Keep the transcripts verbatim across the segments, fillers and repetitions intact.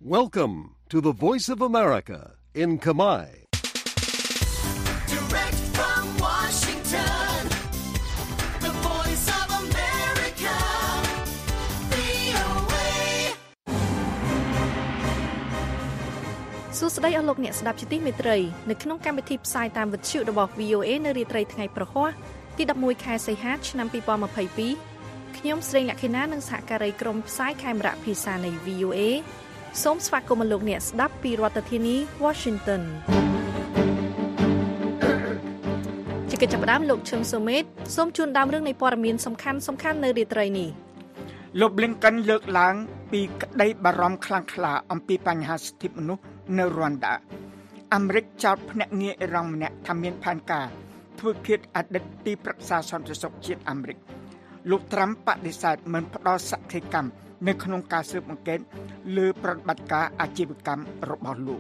Welcome to the Voice of America in Khmer. Direct from Washington, the Voice of America, វី អូ เอសួស្តីអស់លោកអ្នកស្ដាប់ជាទីមេត្រីនៅក្នុងកម្មវិធីផ្សាយតាមវិទ្យុរបស់ វី អូ เอ នៅរាត្រីថ្ងៃប្រហ័សទីដប់មួយខែសីហាឆ្នាំពីរពាន់ម្ភៃពីរខ្ញុំស្រីលក្ខិណានិងសហការីក្រុមផ្សាយខេមរៈភាសានៃ វី អូ เอ សូមស្វាគមន៍លោកអ្នកស្ដាប់ពីរដ្ឋធានី Washington ជាកិច្ចចាប់ផ្ដើមលោកឈឹមសូមេតសូមជូនដើមរឿងនៃព័ត៌មានសំខាន់សំខាន់នៅរាត្រីនេះលោក Blinken លើកឡើងពីក្តីបារម្ភខ្លាំងក្លាអំពីបញ្ហាសិទ្ធិមនុស្សនៅរ៉ុនដាអាមេរិកចោទភ្នាក់ងារអ៊ីរ៉ង់ម្នាក់ថាមានផែនការធ្វើឃាតអតីតទីប្រឹក្សាសន្តិសុខជាតិអាមេរិកលោក Trump បដិសេធមិនផ្ដល់សក្ខីកម្មនៅក្នុងការស៊ើបអង្កេតលើប្រតិបត្តិការអាជីវកម្មរបស់លោក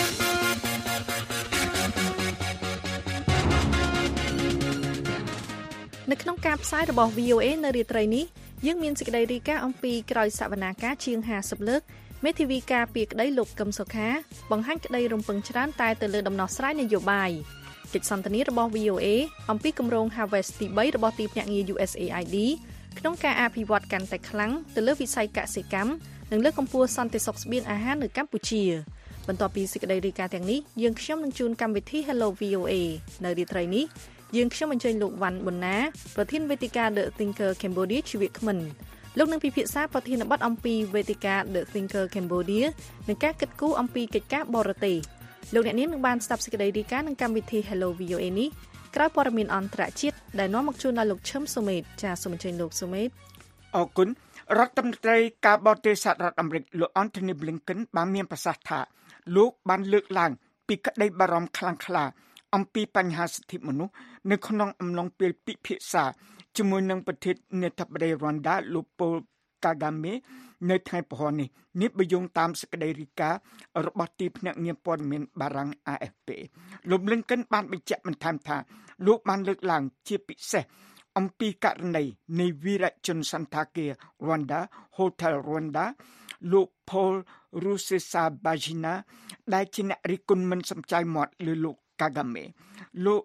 នៅក្នុងការផ្សាយរបស់ វី អូ เอ នៅរាត្រីនេះយើងមានសេចក្តីរាយការណ៍អំពីក្រោយសវនាការជាងห้าสิบលើកមេធាវីការពីក្តីលោកកឹមសុខាបង្ហាញក្តីរំពឹងច្រើនតែទៅលើដំណោះស្រាយនយោបាយកិច្ចសន្ទនារបស់ វី អូ เอ អំពីគម្រោង Harvest ទីបីរបស់ទីភ្នាក់ងារ ยู เอส เอ ไอ ดี ក្នុងការអភិវឌ្ឍកាន់តែខ្លាំងទៅលើវិស័យកសិកម្មនិងលើកកម្ពស់សន្តិសុខស្បៀងអាហារនៅកម្ពុជាបន្ទាប់ពីសេចក្តីរាយការណ៍ទាំងនេះយើងខ្ញុំនឹងជូនកម្មវិធី Hello វី អូ เอ នៅរាត្រីនេះយើងខ្ញុំអញ្ជើញលោកវ៉ាន់ប៊ុនណាប្រធានវេទិកា The Thinker Cambodia ជីវៈក្មិនលោកនឹងពិភាក្សាប្រធានបទអំពីវេទិកា The Thinker Cambodia និងការគិតគូរអំពីកិច្ចការបរទេសលោកអ្នកនាងនឹងបានស្ដាប់សេចក្តីរាយការណ៍នឹងកម្មវិធី Hello វី អូ เอ នេះក្រោយព័ត៌មានអន្តរជាតិដែលនាំមកជូនដល់លោកឈឹមសូមេតចាសសូមអញ្ជើញលោកសូមេតអរគុណរដ្ឋមន្ត្រីការបរទេសសហរដ្ឋអាមេរិកលោក Antony Blinken បានមានប្រសាសន៍ថាលោកបានលើកឡើងពីក្តីបារម្ភខ្លាំងក្លាអំពីបញ្ហាសិទ្ធិមនុស្សនៅក្នុងអំឡុងពេលពិភាក្សាជាមួយនឹងប្រធានាធិបតីរ៉ុនដាលោក Paul Kagame នៅថ្ងៃពហុនេះនេះបញ្យងតាមសេចក្តីរាយការណ៍របស់ទីភ្នាក់ងារព័ត៌មានបារាំង A F P លោក Blinken បានបញ្ជាក់បន្ថែមថាលោកបានលើកឡើងជាពិសេសអំពីករណីនៃវីរជនសន្តាគារ Rwanda Hotel Rwanda លោក Paul Rusesabagina ដែលជាអ្នករិះគន់មិនសំចៃមាត់លើលោក Kagame លោក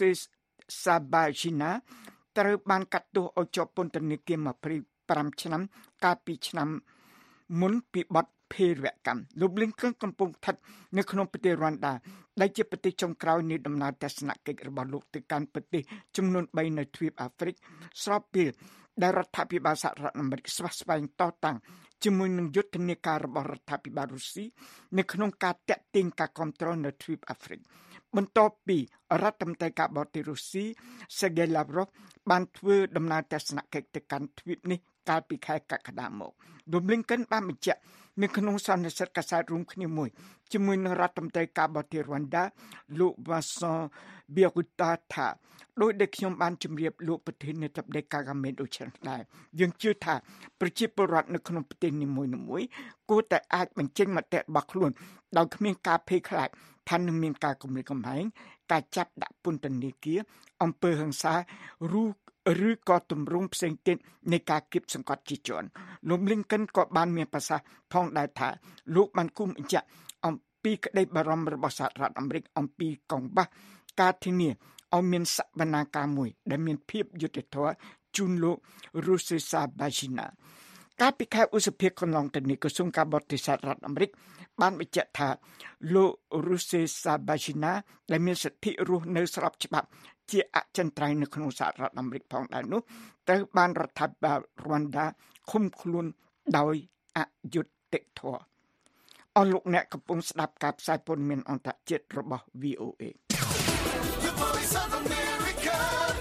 Rusesabagina ត្រូវបានកាត់ទោសឲ្យជាប់ពន្ធនាគារยี่สิบห้าឆ្នាំកាលពីឆ្នាំមុនពីបទភេរវកម្មលោក Blinken កំពុងស្ថិតនៅក្នុងប្រទេសរ៉ុនដាដែលជាប្រទេសចុងក្រោយនៃដំណើរទស្សនកិច្ចរបស់លោកទៅកាន់ប្រទេសចំនួនបីនៅទ្វីបអាហ្វ្រិកស្របពេលដែលរដ្ឋាភិបាលសហរដ្ឋអាមេរិកស្វះស្វែងតតាំងជាមួយនឹងយុទ្ធនាការរបស់រដ្ឋាភិបាលរុស្ស៊ីនៅក្នុងការតាក់ទាញការគ្រប់គ្រងនៅទ្វីបអាហ្វ្រិកបន្ទាប់ពីរដ្ឋមន្ត្រីការបរទេសរុស្ស៊ី Sergei Lavrov បានធ្វើដំណើរទស្សនកិច្ចទៅកាន់ទ្វីបនេះកាលពីខែកក្កដាមកលោក Blinken បានបញ្ជាក់នៅក្នុងសន្និសីទកាសែតរួមគ្នាមួយជាមួយនឹងរដ្ឋមន្ត្រីការបរទេសរ៉ុនដាលោក Vincent Biruta ថាដោយដែលខ្ញុំបានជម្រាបលោកប្រធានាធិបតី Kagame ដូចនេះដែរយើងជឿថាប្រជាពលរដ្ឋនៅក្នុងប្រទេសនីមួយៗគួរតែអាចបញ្ចេញមតិរបស់ខ្លួនដោយគ្មានការភ័យខ្លាចថានឹងមានការគំរាមកំហែងការចាប់ដាក់ពន្ធនាគារអំពើហិង្សាឬឬក៏ទម្រង់ផ្សេងទៀតនៃការគៀបសង្កត់ជាជាន់លោក Blinken ក៏បានមានប្រសាសន៍ផងដែរថាលោកបានគុំបញ្ជាក់អំពីក្តីបារម្ភរបស់សហរដ្ឋអាមេរិកអំពីកង្វះការធានាឲ្យមានសវនាការមួយដែលមានភាពយុត្តិធម៌ជូនលោក Rusesabagina កាលពីខែឧសភាកន្លងទៅនេះក្រសួងការបរទេសសហរដ្ឋអាមេរិកបានបញ្ជាក់ថាលោក Rusesabagina ដែលមានសិទ្ធិរស់នៅស្របច្បាប់ជាអចិន្ត្រៃយ៍នៅក្នុងសហរដ្ឋអាមេរិកផងដែរនោះត្រូវបានរដ្ឋាភិបាលរ៉ុនដាឃុំខ្លួនដោយអយុត្តិធម៌អស់លោកអ្នកកំពុងស្ដាប់ការផ្សាយព័ត៌មានអន្តរជាតិរបស់ វី អូ เอ The Voice of America,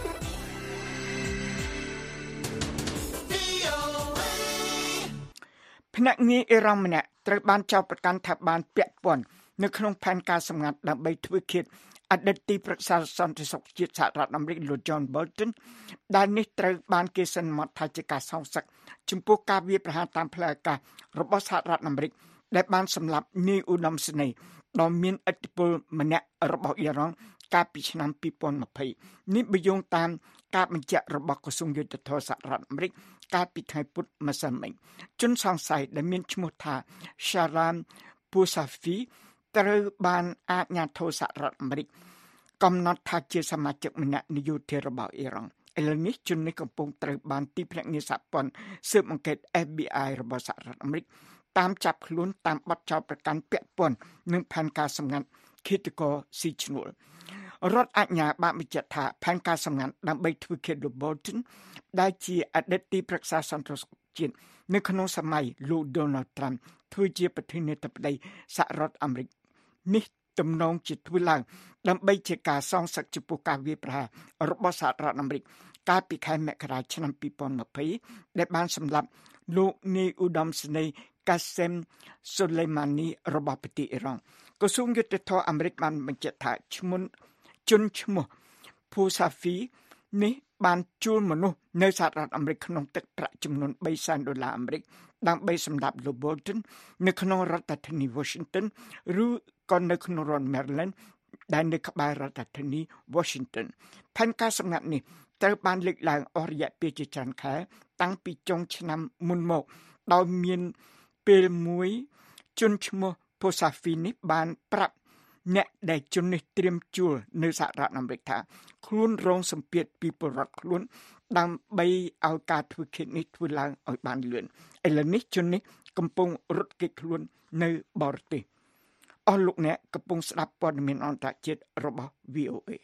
វី អូ เอភ្នាក់ងារអ៊ីរ៉ង់ម្នាក់ត្រូវបានចោទប្រកាន់ថាបានពាក់ព័ន្ធនៅក្នុងផែនការសម្ងាត់ដើម្បីធ្វើឃាតអតីតទីប្រឹក្សាសន្តិសុខជាតិសហរដ្ឋអាមេរិកលោក John Bolton ដែលនេះត្រូវបានគេសន្មតថាជាការសងសឹកចំពោះការវាយប្រហារតាមផ្លូវអាកាសរបស់សហរដ្ឋអាមេរិកដែលបានសម្លាប់នាយឧត្តមសេនីយ៍ដ៏មានឥទ្ធិពលម្នាក់របស់អ៊ីរ៉ង់កាលពីឆ្នាំពីរពាន់ยี่สิบនេះបញ្យងតាមការបញ្ជាក់របស់ក្រសួងយុទ្ធសាស្ត្រសហរដ្ឋអាមេរិកកាលពីថ្ងៃពុធម្សិលមិញជនសង្ស័យដែលមានឈ្មោះថា Sharam Pousafi ត្រូវបានអាជ្ញាធរសហរដ្ឋអាមេរិកកំណត់ថាជាសមាជិកម្នាក់នយោបាយរបស់អ៊ីរ៉ង់ឥឡូវនេះជននេះកំពុងត្រូវបានទីភ្នាក់ងារសហព័ន្ធស៊ើបអង្កេត F B I របស់សហរដ្ឋអាមេរិកតាមចាប់ខ្លួនតាមបទចោទប្រកាន់ពាក់ព័ន្ធនឹងផែនការសម្ងាត់ឃាតករស៊ីឈ្នួលរដ្ឋអាជ្ញាបានបញ្ជាក់ថាផែនការសម្ងាត់ដើម្បីធ្វើឃាតលោក Bolton ដែលជាអតីតទីប្រឹក្សាសន្តិសុខជាតិនៅក្នុងសម័យលោក Donald Trump ធ្វើជាប្រធានាធិបតីសហរដ្ឋអាមេរិកនេះទំនងជាធ្វើឡើងដើម្បីជាការសងសឹកចំពោះការវាយប្រហាររបស់សហរដ្ឋអាមេរិកកាលពីខែមករាឆ្នាំពីរពាន់ម្ភៃដែលបានសម្លាប់លោកនាយឧត្តមសេនីយ៍ Qasem Soleimani របស់ប្រទេសអ៊ីរ៉ង់ក្រសួងយុតិធម៌អាមេរិកបានបញ្ជាក់ថាឈ្មោះជនឈ្មោះ Pousafi នេះបានជួលមនុស្សនៅសហរដ្ឋអាមេរិកក្នុងទឹកប្រាក់ចំនួនបីសែនដុល្លារអាមេរិកដើម្បីសម្រាប់លោក Bolton នៅក្នុងរដ្ឋធានី Washington ឬក៏នៅក្នុងរដ្ឋ Maryland ដែលនៅក្បែររដ្ឋធានី Washington ផែនការសម្ងាត់នេះត្រូវបានលើកឡើងអស់រយៈពេលជាច្រើនខែតាំងពីចុងឆ្នាំមុនមកដោយមានពេលមួយជនឈ្មោះ Pousafi នេះបានប្រាប់អ្នកដែលជននេះត្រៀមជួលនៅសហរដ្ឋអាមេរិកថាខ្លួនរងសម្ពាធពីពលរដ្ឋខ្លួនដើម្បីឲ្យការធ្វើឃាតនេះធ្វើឡើងឲ្យបានលឿនឥឡូវនេះជននេះកំពុងរត់គេចខ្លួននៅបរទេសអស់លោកអ្នកកំពុងស្ដាប់ព័ត៌មានអន្តរជាតិរបស់ V O A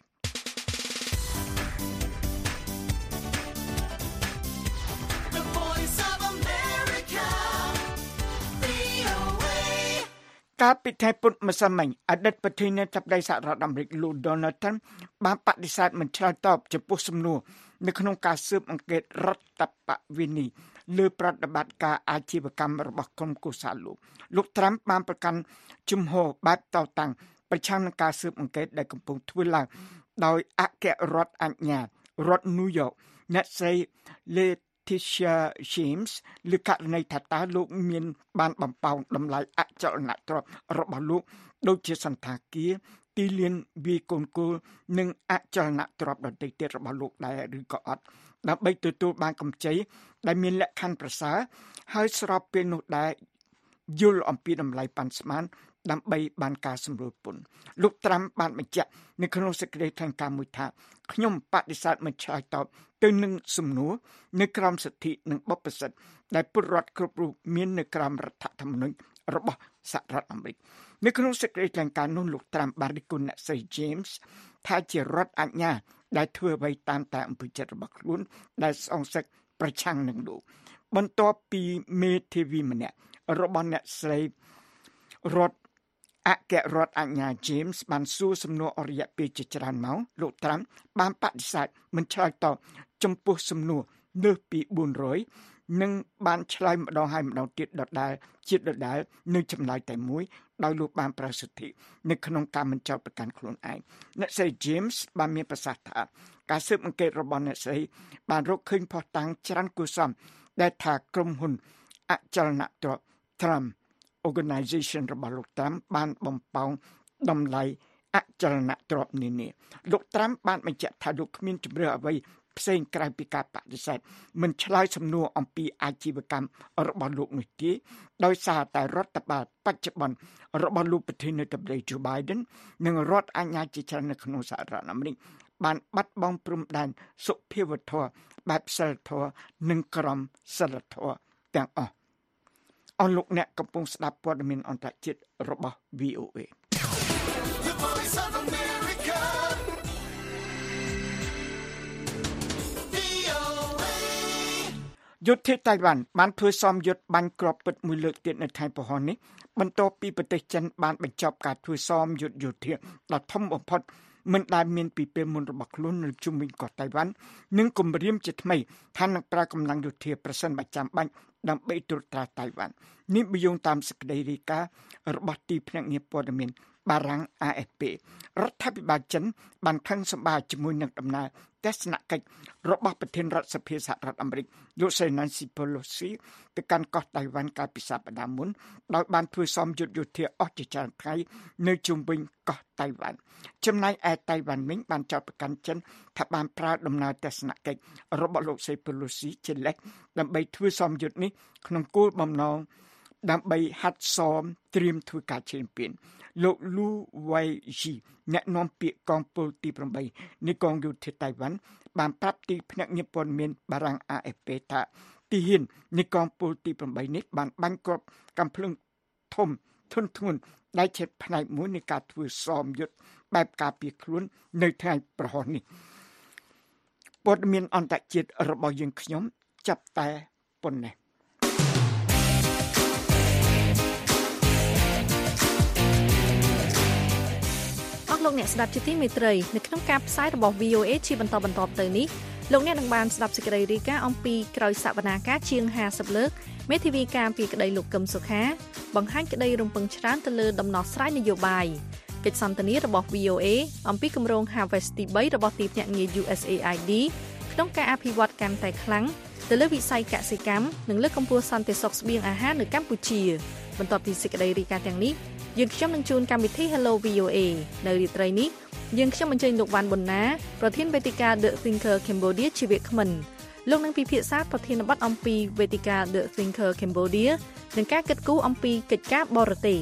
កាលពីថ្ងៃពុធម្សិលមិញអតីតប្រធានាធិបតីសហរដ្ឋអាមេរិកលោក Donald Trump បានបដិសេធមិនឆ្លើយតបចំពោះសំណួរនៅក្នុងការស៊ើបអង្កេតរដ្ឋបវេនីលើប្រតិបត្តិការអាជីវកម្មរបស់ក្រុមគូសាលោកលោក Trump បានប្រកាន់ជំហរបែបតតាំងប្រឆាំងនឹងការស៊ើបអង្កេតដែលកំពុងធ្វើឡើងដោយអគ្គរដ្ឋអាជ្ញារដ្ឋ New York អ្នកស្រី Letitia James លើករណីថាតើលោកមានបានបំផោងតម្លៃអចលនទ្រព្យរបស់លោកដូចជាសន្តាគារទីលានវាយកូនគោលនិងអចលនទ្រព្យដទៃទៀតរបស់លោកដែរឬក៏អត់ដើម្បីទទួលបានកម្ចីដែលមានលក្ខខណ្ឌប្រសើរហើយស្របពេលនោះដែរយល់អំពីតម្លៃប៉ាន់ស្មានដើម្បីបានការសម្រួលពន្ធលោក Trump បានបញ្ជាក់នៅក្នុងសេចក្តីថ្លែងការណ៍មួយថាខ្ញុំបដិសេធមិនឆ្លើយតបទៅនឹងសំណួរនៅក្រោមសិទ្ធិនិងបព្វសិទ្ធិដែលពលរដ្ឋគ្រប់រូបមាននៅក្រោមរដ្ឋធម្មនុញ្ញរបស់សហរដ្ឋអាមេរិកនៅក្នុងសេចក្តីថ្លែងការណ៍នោះលោក Trump បានរិះគន់អ្នកស្រី James ថាជារដ្ឋអាជ្ញាដែលធ្វើអ្វីតាមតែអំពើចិត្តរបស់ខ្លួនដែលសងសឹកប្រឆាំងនឹងលោកបន្ទាប់ពីមេធាវីម្នាក់របស់អ្នកស្រីរដ្ឋអគ្គរដ្ឋអាជ្ញា James បានសួរសំណួរអរិយពេលជាច្រើនមកលោក Trump បានបដិសេធមិនឆ្លើយតបចំពោះសំណួរលើសពីបួនរយនិងបានឆ្លើយម្ដងហើយម្ដងទៀតដដែលជាតិដដែលនៅចម្លើយតែមួយដោយលោកបានប្រសិទ្ធិនៅក្នុងការមិនចោទប្រកាន់ខ្លួនឯងអ្នកស្រី James បានមានប្រសាសន៍ថាការស៊ើបអង្កេតរបស់អ្នកស្រីបានរកឃើញភស្តុតាងច្រើនគួរសមដែលថាក្រុមហ៊ុនអចលនទ្រព្យ Trump Organization របស់លោក Trump បានបំផោងតម្លៃអចលនទ្រព្យនានាលោក Trump បានបញ្ជាក់ថាលោកគ្មានជំរឿអ្វីផ្សេងក្រៅពីការបដិសេធមិនឆ្លើយសំណួរអំពីអាជីវកម្មរបស់លោកនោះទេដោយសារតែរដ្ឋបាលបច្ចុប្បន្នរបស់លោកប្រធានាធិបតី Joe Biden និងរដ្ឋអាជ្ញាជាច្រើននៅក្នុងសហរដ្ឋអាមេរិកបានបាត់បង់ព្រំដែនសុភាវធម៌បែបសិលធម៌និងក្រមសីលធម៌ទាំងអស់អស់លោកអ្នកកំពុងស្ដាប់ព័ត៌មានអន្តរជាតិរបស់ V O A The Voice of America V O A យុទ្ធតៃវ៉ាន់បានធ្វើសមយុទ្ធបាញ់គ្រាប់ពិតមួយលើកទៀតនៅថ្ងៃពហុនេះបន្ទាប់ពីប្រទេសចិនបានបញ្ចប់ការធ្វើសមយុទ្ធយោធាដ៏ធំបំផុតមិនដែលមានពីពេលមុនរបស់ខ្លួននៅជុំវិញកោះតៃវ៉ាន់និងគម្រាមជាថ្មីថានឹងប្រើកម្លាំងយោធាប្រសិនបើចាំបាច់ដើម្បីត្រួតត្រាតៃវ៉ាន់នេះបញ្យងតាមសេចក្តីរាយការណ៍របស់ទីភ្នាក់ងារព័ត៌មានបារាំង A F P រដ្ឋាភិបាលចិនបានខឹងសម្បាជាមួយនឹងដំណើរទស្សនកិច្ចរបស់ប្រធានរដ្ឋសភាសហរដ្ឋអាមេរិកលោក Nancy Pelosi ទៅកាន់កោះតៃវ៉ាន់កាលពីសប្តាហ៍មុនដោយបានធ្វើសមយុទ្ធយោធាអស់ជាច្រើនថ្ងៃនៅជុំវិញកោះតៃវ៉ាន់ចំណែកឯតៃវ៉ាន់វិញបានចោទប្រកាន់ចិនថាបានប្រើដំណើរទស្សនកិច្ចរបស់លោក Pelosi ជាលេសដើម្បីធ្វើសមយុទ្ធនេះក្នុងគោលបំណងដើម្បីហាត់សមត្រៀមធ្វើការឈានពានលោកលូវ៉ៃជីអ្នកនាំពាក្យកងពលទី8នៃកងយោធាតៃវ៉ាន់បានប្រាប់ទីភ្នាក់ងារព័ត៌មានបារាំង A F P ថាទីហ៊ាននៃកងពលទី8នេះបានបាញ់គ្រាប់កាំភ្លើងធំធន់ធ្ងន់ដែលជាផ្នែកមួយនៃការធ្វើសមយុទ្ធបែបការពារខ្លួននៅថ្ងៃប្រហោះនេះព័ត៌មានអន្តរជាតិរបស់យើងខ្ញុំចាប់តែប៉ុណ្ណេះលោកអ្នកស្ដាប់ជាទីមេត្រីនៅក្នុងការផ្សាយរបស់ V O A ជាបន្តបន្តទៅនេះលោកអ្នកនឹងបានស្ដាប់សេចក្តីរាយការណ៍អំពីក្រោយសវនាការជាងห้าสิบលើកមេធាវីការពីក្តីលោកកឹមសុខាបង្ហាញក្តីរំពឹងច្រើនទៅលើដំណោះស្រាយនយោបាយកិច្ចសន្ទនារបស់ V O A អំពីគម្រោង Harvest ទី3របស់ទីភ្នាក់ងារ U S A I D ក្នុងការអភិវឌ្ឍកាន់តែខ្លាំងទៅលើវិស័យកសិកម្មនិងលើកកម្ពស់សន្តិសុខស្បៀងអាហារនៅកម្ពុជាបន្ទាប់ពីសេចក្តីរាយការណ៍ទាំងនេះយើងខ្ញុំនឹងជួនកម្មវិធី Hello V O A នៅរាត្រីនេះយើងខ្ញុំអញ្ជើញលោកវ៉ាន់ប៊ុនណាប្រធានវេទិកា The Thinker Cambodia ជាវាគ្មិនលោកនឹងពិភាក្សាប្រធានបទអំពីវេទិកា The Thinker Cambodia និងការគិតគូរអំពីកិច្ចការបរទេស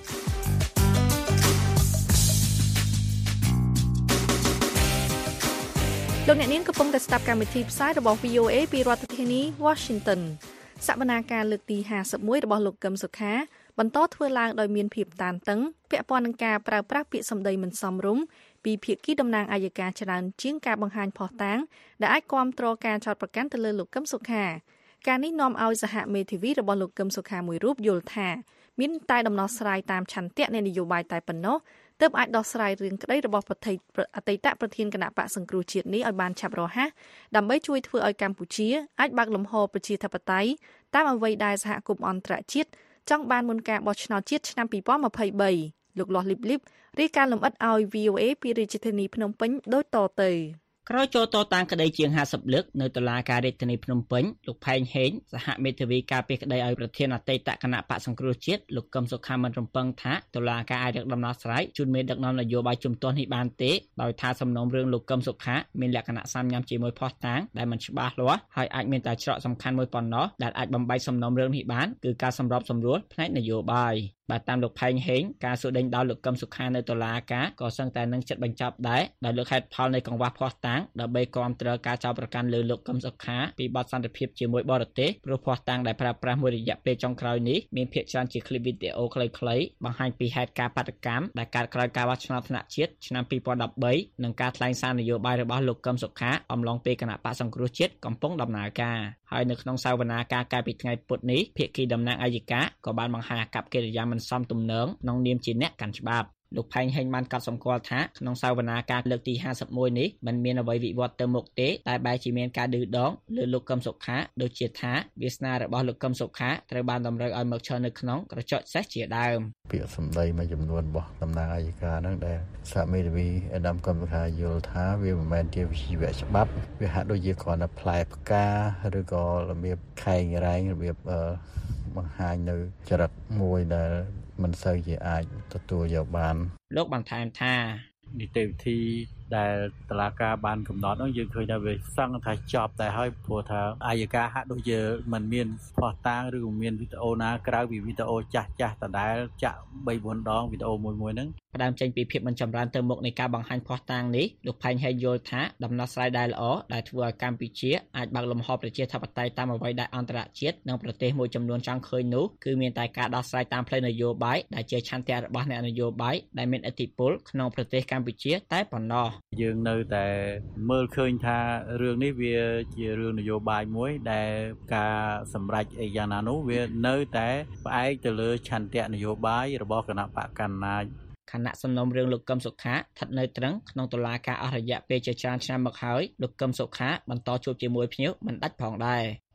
លោកអ្នកនាងកំពុងតែស្ដាប់កម្មវិធីផ្សាយរបស់ V O A ពីរដ្ឋធានី Washington សវនាការលើកទីห้าสิบเอ็ดរបស់លោកកឹមសុខាបន្តធ្វើឡើងដោយមានភាពតានតឹងពាក់ព័ន្ធនឹងការប្រើប្រាស់ពាក្យសម្ដីមិនសមរម្យពីភាគីតំណាងអាយកាច្រើនជាងការបង្ហាញភស្តុតាងដែលអាចគាំទ្រការចោទប្រកាន់ទៅលើលោកកឹមសុខាការនេះនាំឲ្យសហមេធាវីរបស់លោកកឹមសុខាមួយរូបយល់ថាមានតែដំណោះស្រាយតាមឆន្ទៈនៃនយោបាយតែប៉ុណ្ណោះទើបអាចដោះស្រាយរឿងក្តីរបស់ប្រតិអតីតប្រធានគណៈបកសង្គ្រោះជាតិនេះឲ្យបានឆាប់រហ័សដើម្បីជួយធ្វើឲ្យកម្ពុជាអាចបើកលំហប្រជាធិបតេយ្យតាមអ្វីដែលសហគមន៍អន្តរជាតិចង់បានមុនការបោះឆ្នោតជាតិឆ្នាំยี่สิบยี่สิบสามលោកលាស់លីបលីបរាយការណ៍លម្អិតឲ្យ V O A ពីរាជធានីភ្នំពេញដូចតទៅក្រោយចូលតតាំងក្តីជាងห้าสิบលើកនៅតុលាការរាជធានីភ្នំពេញលោកផែងហេងសហមេធាវីការពីក្តីឲ្យប្រធានអតីតគណៈបកសង្គ្រោះជាតិលោកកឹមសុខាមិនរំពឹងថាតុលាការអាចរកដំណោះស្រាយជូនមេដឹកនាំនយោបាយជំទាស់នេះបានទេដោយថាសំណុំរឿងលោកកឹមសុខាមានលក្ខណៈសាមញ្ញជាមួយភស្តុតាងដែលមិនច្បាស់លាស់ហើយអាចមានតែច្រកសំខាន់មួយប៉ុណ្ណោះដែលអាចបំបែកសំណុំរឿងនេះបានគឺការសម្របសម្រួលផ្នែកនយោបាយបាទតាមលោកផែងហេងការសួរដេញដោលលោកកឹមសុខានៅតុលាការក៏សឹងតែនឹងចិត្តបញ្ចប់ដែរដោយលើកហេតុផលនៃកង្វះភស្តុតាងដើម្បីគាំទ្រការចោទប្រកាន់លើលោកកឹមសុខាពីបទសន្តិភាពជាមួយបរទេសព្រោះភស្តុតាងដែលប្រើប្រាស់មួយរយៈពេលចុងក្រោយនេះមានភាគច្រើនជាคลิปវីដេអូខ្លីៗបង្ហាញពីហេតុការណ៍បាតុកម្មដែលកើតក្រោយការបោះឆ្នោតថ្នាក់ជាតិឆ្នាំยี่สิบสิบสามនិងការថ្លែងសារនយោបាយរបស់លោកកឹមសុខាអំឡុងពេលគណៈបកសង្គ្រោះជាតិកំពុងដំណើរការហើយនៅក្នុងសវនាការកាលពីថ្ងៃពុធនេះភាគីតំណាងអាយកាក៏បានបង្ហាញអាកប្បកិរិយាមិនសមទំនងក្នុងនាមជាអ្នកកាន់ច្បាប់លោកផែងហេងបានកត់សម្គាល់ថាក្នុងសវនាការលើកទីห้าสิบเอ็ดនេះមិនមានអ្វីវិវត្តទៅមុខទេតែបែរជាមានការឌឺដងលើលោកកឹមសុខាដូចជាថាវាសនារបស់លោកកឹមសុខាត្រូវបានតម្រូវឲ្យមកឈរនៅក្នុងក្រចកសេះជាដើមពាក្យសម្ដីមួយចំនួនរបស់តំណាងអាយកាហ្នឹងដែលសហមេធាវីអេដាមកឹមសុខាយល់ថាវាមិនមែនជាវិជ្ជាច្បាប់វាហាក់ដូចជាគ្រាន់តែផ្លែផ្កាឬក៏របៀបខែងរែងរបៀបបង្ហាញនៅចរិតមួយដែលមិនសូវជាអាចទទួលយកបានលោកបានថែមថានីតិវិធីដែលតុលាការបានកំណត់នោះយើងឃើញថាវាសឹងថាចប់តែហើយព្រោះថាអាយកាហាក់ដូចជាមិនមានភស្តុតាងឬក៏មានវីដេអូណាក្រៅពីវីដេអូចាស់ចាស់ដដែលចាក់បីបួនដងវីដេអូមួយមួយហ្នឹងផ្ដើមចេញពីភាពមិនចម្រើនទៅមុខនៃការបង្ហាញភស្តុតាងនេះលោកផែងហេងយល់ថាដំណោះស្រាយដែលល្អដែលធ្វើឲ្យកម្ពុជាអាចបើកលំហប្រជាធិបតេយ្យតាមអ្វីដែលអន្តរជាតិនិងប្រទេសមួយចំនួនចង់ឃើញនោះគឺមានតែការដោះស្រាយតាមផ្លូវនយោបាយដែលជាឆន្ទៈរបស់អ្នកនយោបាយដែលមានឥទ្ធិពលក្នុងប្រទេសកម្ពុជាតែប៉ុណ្ណោះយើងនៅតែមើលឃើញថារឿងនេះវាជារឿងនយោបាយមួយដែលការសម្រេចអីយ៉ាងណានោះវានៅតែផ្អែកទៅលើឆន្ទៈនយោបាយរបស់គណៈបកកណ្ដាលខណៈសំណុំរឿងលោកកឹមសុខាស្ថិតនៅត្រឹងក្នុងតុលាការអស់រយៈពេលជាច្រើនឆ្នាំមកហើយលោកកឹមសុខាបន្តជួបជាមួយភ្ញៀវមិនដាច់ផងដែរ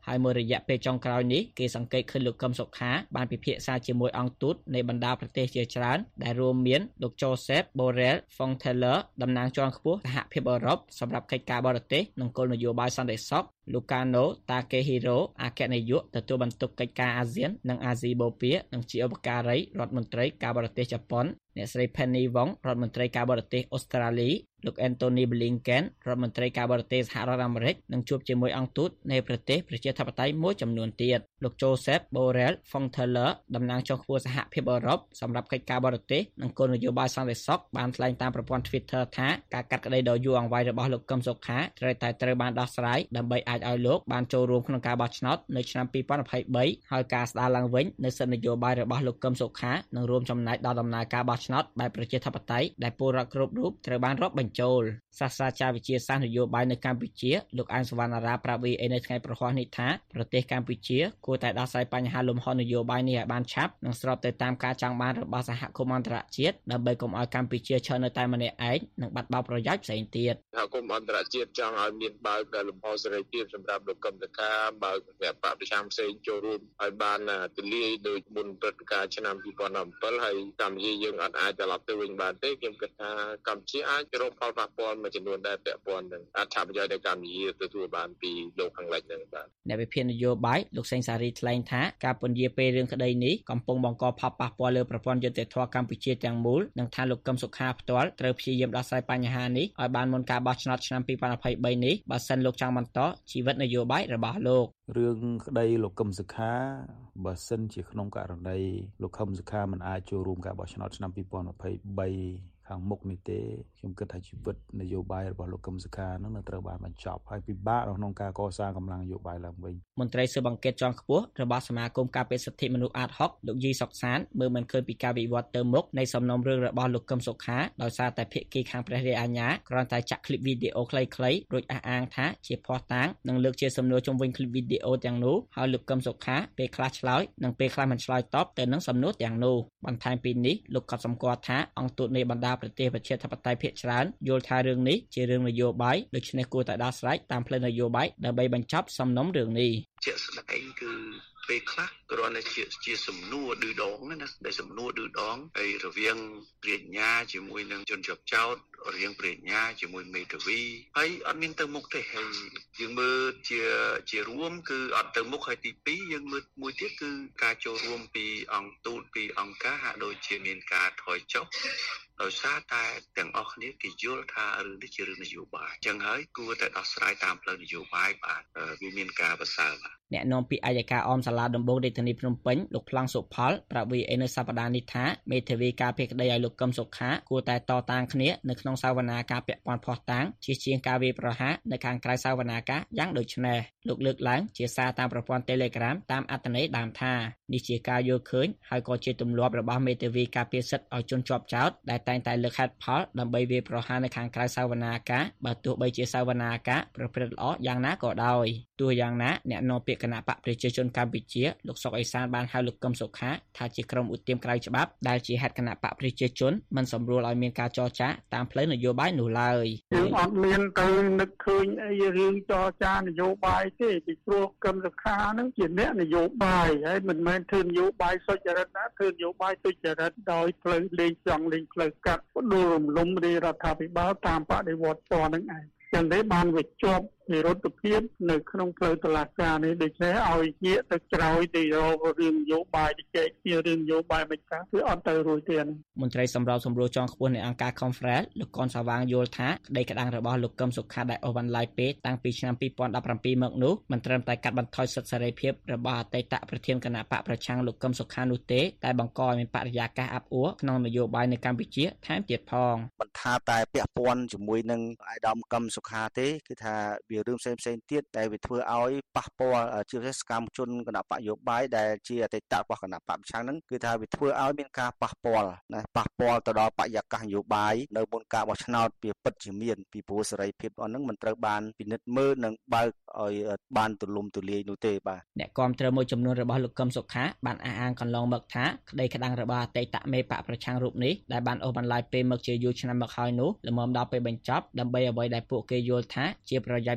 ហើយមួយរយៈពេលចុងក្រោយនេះគេសង្កេតឃើញលោកកឹមសុខាបានពិភាក្សាជាមួយអង្គទូតនៃបណ្ដាប្រទេសជាច្រើនដែលរួមមានលោក Joseph Borrell Fontella តំណាងជាន់ខ្ពស់សហភាពអឺរ៉ុបសម្រាប់កិច្ចការបរទេសនិងគោលនយោបាយសន្តិសុខ Lucano Takehiro អគ្គនាយកទទួលបន្ទុកកិច្ចការអាស៊ាននិងអាស៊ីបូព៌ានិងជាឧបការីរដ្ឋមន្ត្រីការបរទេសជប៉ុនអ្នកស្រី Penny Wong រដ្ឋមន្ត្រីការបរទេសអូស្ត្រាលីលោក Anthony Blinken រដ្ឋមន្ត្រីការបរទេសសហរដ្ឋអាមេរិកនឹងជួបជាមួយអង្គទូតនៃប្រទេសប្រជាធិបតេយ្យមួយចំនួនទៀតលោក Joseph Borrell Fontella តំណាងជាន់ខ្ពស់សហភាពអឺរ៉ុបសម្រាប់កិច្ចការបរទេសនិងគោលនយោបាយសន្តិសុខបានថ្លែងតាមប្រព័ន្ធ Twitter ថាការកាត់ក្តីដ៏យូរអង្វែងរបស់លោកកឹមសុខាត្រូវតែត្រូវបានដោះស្រាយដើម្បីអាចឲ្យលោកបានចូលរួមក្នុងការបោះឆ្នោតនៅឆ្នាំពីរពាន់ยี่สิบสามហើយការស្ដារឡើងវិញនៅសិទ្ធិនយោបាយរបស់លោកកឹមសុខានឹងរួមចំណែកដល់ដំណើរការបោះឆ្នោតបែបប្រជាធិបតេយ្យដែលពលរដ្ឋគ្រប់រូបត្រូវបានរាប់បញ្ចូលសាស្ត្រាចារ្យវិទ្យាសាស្ត្រនយោបាយនៅកម្ពុជាលោកអែមសវណ្ណារាប្រាប់ វី អេ នៅថ្ងៃប្រហ័សនេះថាប្រទេសកម្ពុជាគួរតែដោះស្រាយបញ្ហាលំហនយោបាយនេះឲ្យបានឆាប់និងស្របទៅតាមការចង់បានរបស់សហគមន៍អន្តរជាតិដើម្បីកុំឲ្យកម្ពុជាឈរនៅតែម្នាក់ឯងនិងបាត់បង់ប្រយោជន៍ផ្សេងទៀតសហគមន៍អន្តរជាតិចង់ឲ្យមានបើកលំហសេរីភាពសម្រាប់លោកកឹមសុខាបើកវគ្គប្រចាំផ្សេងចូលរួមឲ្យបានទូលាយដោយមុនព្រឹត្តិការណ៍ឆ្នាំពីរពាន់សិបเจ็ดហើយកម្ពុជាយើងអត់អាចត្រឡប់ទៅវិញបានទេខ្ញុំគិតថាកម្ពុជាអាចរងផលប៉ះពាល់មួយចំនួនដែលពាក់ព័ន្ធនឹងអត្ថប្រយោជន៍ដែលកម្ពុជាទទួលបានពីលោកខាងលិចនឹងបាទអ្នកវិភាគនយោបាយលោកសេងសារីថ្លែងថាការពន្យាពេលរឿងក្តីនេះកំពុងបង្កផលប៉ះពាល់លើប្រព័ន្ធយុត្តិធម៌កម្ពុជាទាំងមូលនិងថាលោកកឹមសុខាផ្ទាល់ត្រូវព្យាយាមដោះស្រាយបញ្ហានេះឲ្យបានមុនការបោះឆ្នោតឆ្នាំពីរពាន់ยี่สิบสามនេះបើសិនលោកចង់បន្តជីវិតនយោបាយរបស់លោករឿងក្តីលោកកឹមសុខាបើសិនជាក្នុងករណីលោកកឹមសុខាមិនអាចចូលរួមការបោះឆ្នោតឆ្នាំពីរពាន់ยี่สิบสามខាងមុខនេះទេខ្ញុំគិតថាជីវិតនយោបាយរបស់លោកកឹមសុខានឹងនឹងត្រូវបានបញ្ចប់ហើយពិបាកក្នុងការកសាងកម្លាំងនយោបាយឡើងវិញមន្ត្រីស៊ើបអង្កេតជាន់ខ្ពស់របស់សមាគមការពារសិទ្ធិមនុស្សអាតហុកលោកយីសុកសានមើលមិនឃើញពីការវិវត្តទៅមុខនៃសំណុំរឿងរបស់លោកកឹមសុខាដោយសារតែភាគីខាងព្រះរាជអាជ្ញាគ្រាន់តែចាក់คลิปវីដេអូខ្លីៗរួចអះអាងថាជាភស្តុតាងនិងលើកជាសំណួរជុំវិញคลิปវីដេអូទាំងនោះហើយលោកកឹមសុខាពេលខ្លះឆ្លើយនិងពេលខ្លះមិនឆ្លើយតបទៅនឹងសំណួរទាំងនោះបន្ថែមពីនេះលោកក៏សម្គាល់ថាអង្គទូតនៃបណ្ដាប្រទេសប្រជាធិបតេយ្យភាគច្រើនយល់ថារឿងនេះជារឿងនយោបាយដូច្នេះគួរតែដោះស្រាយតាមផ្លូវនយោបាយដើម្បីបញ្ចប់សំណុំរឿងនេះជាក់ស្ដែងគឺពេលខ្លះគ្រាន់តែជាជាសំណួរឌឺដងណាដែលសំណួរឌឺដងហើយរវាងប្រាជ្ញាជាមួយនឹងជនជាប់ចោតរវាងប្រាជ្ញាជាមួយមេធាវីហើយអត់មានទៅមុខទេហើយយើងមើលជាជារួមគឺអត់ទៅមុខហើយទីពីរយើងមើលមួយទៀតគឺការចូលរួមពីអង្គទូតពីអង្គការហាក់ដូចជាមានការថយចុះដោយសារតែទាំងអស់គ្នាគេយល់ថារឿងនេះជារឿងនយោបាយអញ្ចឹងហើយគួរតែដោះស្រាយតាមផ្លូវនយោបាយបាទវាមានការប្រសើរបាទអ្នកនាំពាក្យអัยការអមសាលាដំបងរាជធានីភ្នំពេញលោកប្លង់សុផលប្រាប់ វី អេ នៅសប្តាហ៍នេះថាមេធាវីការពារក្តីឲ្យលោកកឹមសុខាគួរតែតតាំងគ្នានៅក្នុងសាវនាការពាក់ព័ន្ធភស្តុតាងជាជាងការវាយប្រហារនៅខាងក្រៅសាវនាការយ៉ាងដូចនេះលោកលើកឡើងជាសារតាមប្រព័ន្ធ Telegram តាមអត្ថន័យដើមថានេះជាការយល់ឃើញហើយក៏ជាទម្លាប់របស់មេធាវីការពារសិទ្ធិឲ្យជនជាប់ចោតដែលតែងតែលើកហេតុផលដើម្បីវាយប្រហារនៅខាងក្រៅសាវនាការបើទោះបីជាសាវនាការប្រព្រឹត្តល្អយ៉ាងណាក៏ដោយទោះយ៉ាងណាអ្នកនាំពាក្យគណៈបកប្រជាជនកម្ពុជាលោកសុកអេសានបានហៅលោកកឹមសុខាថាជាក្រុមឧទាមក្រៅច្បាប់ដែលជាហេតុគណៈបកប្រជាជនមិនសម្រួលឲ្យមានការចរចាតាមផ្លូវនយោបាយនោះឡើយយើងអត់មានទៅនឹកឃើញអីរឿងចរចានយោបាយទេពីព្រោះកឹមសុខានឹងជាអ្នកនយោបាយហើយមិនមែនធ្វើនយោបាយសុចរិតណាធ្វើនយោបាយទុច្ចរិតដោយផ្លូវលេងចង់លេងផ្លូវកាត់ដួលរំលំរាជរដ្ឋាភិបាលតាមបដិវត្តពណ៌នឹងឯងចឹងទេបានវាជាប់វិរុទ្ធភាពនៅក្នុងផ្លូវតុលាការនេះដូច្នេះឲ្យងាកទៅក្រោយទៅរករឿងនយោបាយទៅចែកជារឿងនយោបាយមិនខាគឺអត់ទៅរួចទេមន្ត្រីសម្របសម្រួលជាន់ខ្ពស់នៃអង្គការ Conference លោកកនសាវាងយល់ថាក្តីក្តាំងរបស់លោកកឹមសុខាដែលអូសបន្លាយពេកតាំងពីឆ្នាំពីរពាន់ដប់ប្រាំពីរមកនោះមិនត្រឹមតែកាត់បន្ថយសិទ្ធិសេរីភាពរបស់អតីតប្រធានគណៈបកប្រឆាំងលោកកឹមសុខានោះទេតែបង្កឲ្យមានបរិយាកាសអាប់អួរក្នុងនយោបាយនៅកម្ពុជាថែមទៀតផងមិនថាតែពាក់ព័ន្ធជាមួយនឹងអាយដាមកឹមសុខាទេគឺថាវារឿងផ្សេងផ្សេងទៀតដែលវាធ្វើឲ្យប៉ះពាល់ជាពិសេសសកម្មជនគណៈបកនយោបាយដែលជាអតីតរបស់គណៈបកប្រឆាំងហ្នឹងគឺថាវាធ្វើឲ្យមានការប៉ះពាល់ណាប៉ះពាល់ទៅដល់បរិយាកាសនយោបាយនៅមុនការបោះឆ្នោតវាពិតជាមានពីព្រោះសេរីភាពអស់ហ្នឹងមិនត្រូវបានពិនិត្យមើលនិងបើកឲ្យបានទូលំទូលាយនោះទេបាទអ្នកគាំទ្រមួយចំនួនរបស់លោកកឹមសុខាបានអះអាងកន្លងមកថាក្តីក្តាំងរបស់អតីតមេបកប្រឆាំងរូបនេះដែលបានអូសបន្លាយពេលមកជាយូរឆ្នាំមកហើយនោះល្មមដល់ពេលបញ្ចប់ដើម្បីអ្វីដែលពួកគេយល់ថាជាប្រយោជន៍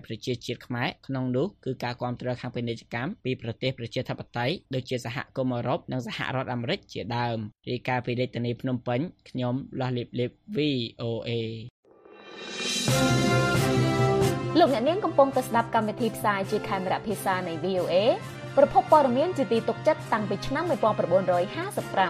ប្រជាជាតិខ្មែរក្នុងនោះគឺការគាំទ្រខាងពាណិជ្ជកម្មពីប្រទេសប្រជាធិបតេយ្យដូចជាសហគមន៍អឺរ៉ុបនិងសហរដ្ឋអាមេរិកជាដើមរាយការណ៍ពីរាជធានីភ្នំពេញខ្ញុំលាស់លីបលីប វី អូ เอលោកអ្នកនាងកំពុងតែស្ដាប់កម្មវិធីផ្សាយជាខេមរៈភាសានៃ វី អូ เอ ប្រភពព័ត៌មានជាទីទុកចិត្តតាំងពីឆ្នាំnineteen fifty-five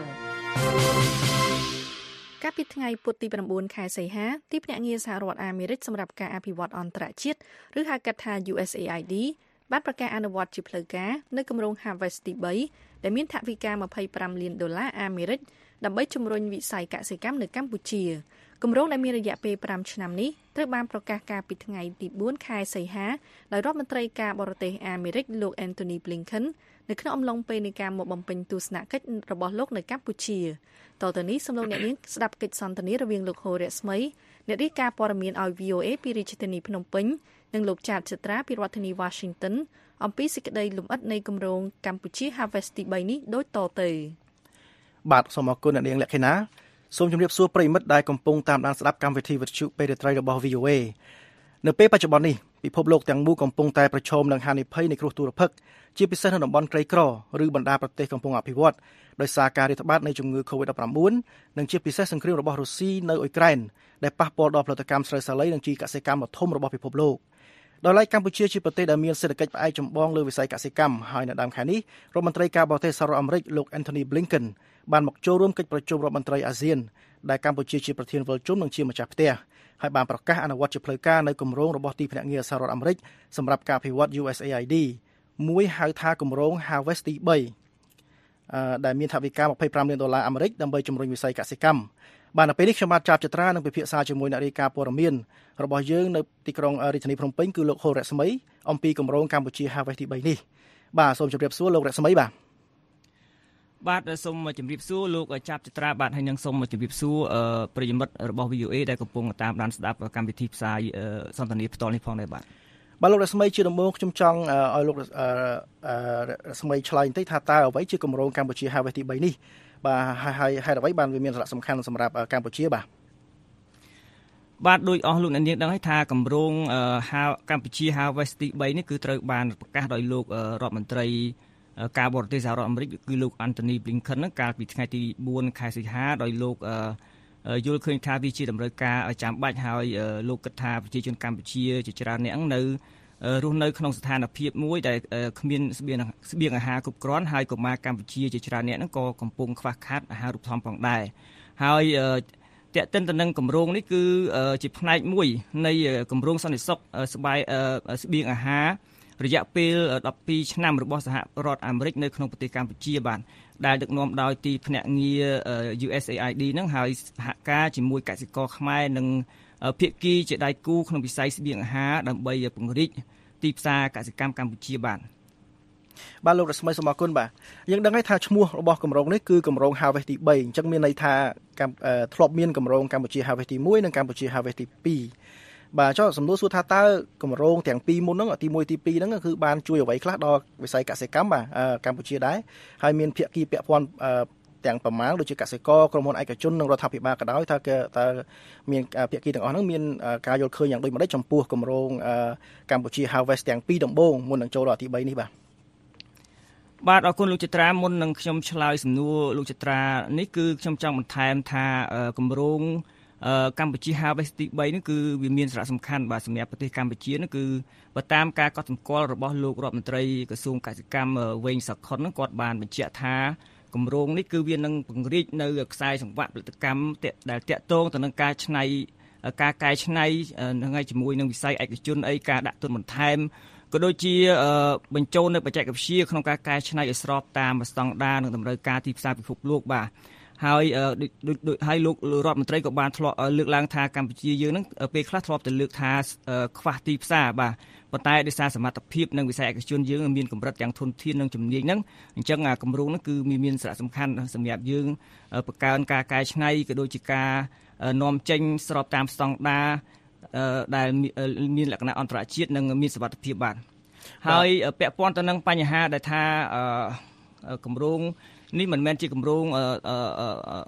កាលពីថ្ងៃពុធទីnineខែសីហាទីភ្នាក់ងារសហរដ្ឋអាមេរិកសម្រាប់ការអភិវឌ្ឍអន្តរជាតិឬហៅកាត់ថា ยู เอส เอ ไอ ดี បានប្រកាសអនុវត្តជាផ្លូវការនៅគម្រោង Harvest ទីthreeដែលមានថវិកាtwenty-fiveលានដុល្លារអាមេរិកដើម្បីជំរុញវិស័យកសិកម្មនៅកម្ពុជាគម្រោងដែលមានរយៈពេលfiveឆ្នាំនេះត្រូវបានប្រកាសកាលពីថ្ងៃទីfourខែសីហាដោយរដ្ឋមន្ត្រីការបរទេសអាមេរិកលោក Antony Blinken នៅក្នុងអំឡុងពេលនៃការមកបំពេញទស្សនកិច្ចរបស់លោកនៅកម្ពុជាតទៅនេះសូមលោកអ្នកនាងស្ដាប់កិច្ចសន្ទនារវាងលោកហូរ៉ាស្មីអ្នករាយការណ៍ព័ត៌មានឲ្យ វី អូ เอ ពីរាជធានីភ្នំពេញនិងលោកចាតចត្រាពីរដ្ឋធានី Washington អំពីសេចក្តីលម្អិតនៃគម្រោងកម្ពុជា Harvest ទីthreeនេះដូចតទៅបាទសូមអរគុណអ្នកនាងលក្ខិណាសូមជម្រាបសួរប្រិយមិត្តដែលកំពុងតាមដានស្ដាប់កម្មវិធីវិទ្យុពេលរាត្រីរបស់ វី អូ เอ នៅពេលបច្ចុប្បន្ននេះពិភពលោកទាំងមូលកំពុងតែប្រឈមនឹងហានិភ័យនៃគ្រោះទុរភិក្សជាពិសេសនៅតំបន់ក្រីក្រឬបណ្ដាប្រទេសកំពុងអភិវឌ្ឍដោយសារការរាតត្បាតនៃជំងឺ COVID nineteen និងជាពិសេសសង្គ្រាមរបស់រុស្ស៊ីនៅអ៊ុយក្រែនដែលប៉ះពាល់ដល់ផលិតកម្មស្រូវសាលីនិងជីកសិកម្មដ៏ធំរបស់ពិភពលោកដោយឡែកកម្ពុជាជាប្រទេសដែលមានសេដ្ឋកិច្ចផ្អែកចម្បងលើវិស័យកសិកម្មហើយនៅដើមខែនេះរដ្ឋមន្ត្រីការបរទេសសហរដ្ឋអាមេរិកលោក Antony Blinken បានមកចូលរួមកិច្ចប្រជុំរដ្ឋមន្ត្រីអាស៊ានដែលកម្ពុជាជាប្រធានវិលជុំនិងជាម្ចាស់ផ្ទះហើយបានប្រកាសអនុវត្តជាផ្លូវការនៅគម្រោងរបស់ទីភ្នាក់ងារសហរដ្ឋអាមេរិកសម្រាប់ការអភិវឌ្ឍ ยู เอส เอ ไอ ดี មួយហៅថាគម្រោង Harvest ទីthreeអឺដែលមានថវិកាtwenty-fiveលានដុល្លារអាមេរិកដើម្បីជំរុញវិស័យកសិកម្មបាទនៅពេលនេះខ្ញុំបាទចាប់ចត្រានឹងពិភាក្សាជាមួយអ្នករាយការណ៍ព័ត៌មានរបស់យើងនៅទីក្រុងរាជធានីភ្នំពេញគឺលោកហូរ៉ាស្មីអំពីគម្រោងកម្ពុជា Harvest ទីthreeនេះបាទសូមជម្រាបសួរលោករស្មីបាទបាទសូមជម្រាបសួរលោកចាប់ចត្រាបាទហើយនឹងសូមជម្រាបសួរប្រិយមិត្តរបស់ វី អូ เอ ដែលកំពុងតាមដានស្ដាប់កម្មវិធីផ្សាយសន្ទនាផ្ទាល់នេះផងដែរបាទបាទលោករស្មីជាដំបូងខ្ញុំចង់ឲ្យលោករស្មីឆ្លើយបន្តិចថាតើអ្វីជាគម្រោងកម្ពុជា Harvest ទីthreeនេះបាទហើយហេតុអ្វីបានវាមានសារៈសំខាន់សម្រាប់កម្ពុជាបាទបាទដោយអស់លោកអ្នកនាងដឹងហើយថាគម្រោងកម្ពុជា Harvest ទីthreeនេះគឺត្រូវបានប្រកាសដោយលោករដ្ឋមន្ត្រីការបរទេសសហរដ្ឋអាមេរិកគឺលោក Antony Blinken ហ្នឹងកាលពីថ្ងៃទីfourខែសីហាដោយលោកយល់ឃើញថាវាជាតម្រូវការចាំបាច់ហើយលោកគិតថាប្រជាជនកម្ពុជាជាច្រើនអ្នកនៅរស់នៅក្នុងស្ថានភាពមួយដែលគ្មានស្បៀងស្បៀងអាហារគ្រប់គ្រាន់ហើយកុមារកម្ពុជាជាច្រើនអ្នកហ្នឹងក៏កំពុងខ្វះខាតអាហារូបត្ថម្ភផងដែរហើយតេតិនទៅនឹងគម្រោងនេះគឺជាផ្នែកមួយនៃគម្រោងសន្តិសុខស្បាយស្បៀងអាហាររយៈពេលtwelveឆ្នាំរបស់សហរដ្ឋអាមេរិកនៅក្នុងប្រទេសកម្ពុជាបាទដែលដឹកនាំដោយទីភ្នាក់ងារ ยู เอส เอ ไอ ดี ហ្នឹងហើយសហការជាមួយកសិករខ្មែរនិងភាគីជាដៃគូក្នុងវិស័យស្បៀងអាហារដើម្បីពង្រីកទីផ្សារកសិកម្មកម្ពុជាបាទបាទលោករស្មីសូមអរគុណបាទយើងដឹងហើយថាឈ្មោះរបស់គម្រោងនេះគឺគម្រោង Harvest ទីthreeអញ្ចឹងមានន័យថាធ្លាប់មានគម្រោងកម្ពុជា Harvest ទីoneនិងកម្ពុជា Harvest ទីtwoបាទចុះសំណួរសួរថាតើគម្រោងទាំងពីរមុនហ្នឹងទីoneទីtwoហ្នឹងគឺបានជួយអ្វីខ្លះដល់វិស័យកសិកម្មបាទកម្ពុជាដែរហើយមានភាគីពាក់ព័ន្ធទាំងប្រមាណដូចជាកសិករក្រុមហ៊ុនឯកជននិងរដ្ឋាភិបាលក៏ដោយថាតើមានភាគីទាំងអស់ហ្នឹងមានការយល់ឃើញយ៉ាងដូចម្តេចចំពោះគម្រោងកម្ពុជា Harvest ទាំងពីរដំបូងមុននឹងចូលដល់ទីthreeនេះបាទបាទអរគុណលោកចត្រាមុននឹងខ្ញុំឆ្លើយសំណួរលោកចត្រានេះគឺខ្ញុំចង់បន្ថែមថាគម្រោងកម្ពុជា Harvest ទីthreeនេះគឺវាមានសារៈសំខាន់បាទសម្រាប់ប្រទេសកម្ពុជានោះគឺបើតាមការកត់សម្គាល់របស់លោករដ្ឋមន្ត្រីក្រសួងកសិកម្មវែងសខុនហ្នឹងគាត់បានបញ្ជាក់ថាគម្រោងនេះគឺវានឹងពង្រីកនៅខ្សែសង្វាក់ផលិតកម្មដែលតាក់ទងទៅនឹងការច្នៃការកែច្នៃនឹងឲ្យជាមួយនឹងវិស័យឯកជនអីការដាក់ទុនបន្ថែមក៏ដូចជាបញ្ចូលនៅបច្ចេកវិទ្យាក្នុងការកែច្នៃឲ្យស្របតាមស្តង់ដារនិងតម្រូវការទីផ្សារពិភពលោកបាទហើយដូចហើយលោករដ្ឋមន្ត្រីក៏បានធ្លាប់លើកឡើងថាកម្ពុជាយើងនឹងពេលខ្លះធ្លាប់តែលើកថាខ្វះទីផ្សារបាទប៉ុន្តែដោយសារសមត្ថភាពនិងវិស័យឯកជនយើងមានកម្រិតទាំងធនធាននិងជំនាញហ្នឹងអញ្ចឹងអាគម្រោងហ្នឹងគឺមានសារៈសំខាន់សម្រាប់យើងបង្កើនការកែច្នៃក៏ដូចជាការនាំចេញស្របតាមស្តង់ដារដែលមានលក្ខណៈអន្តរជាតិនិងមានសុវត្ថិភាពបាទហើយពាក់ព័ន្ធទៅនឹងបញ្ហាដែលថាគម្រោងនេះមិនមែនជាគម្រោង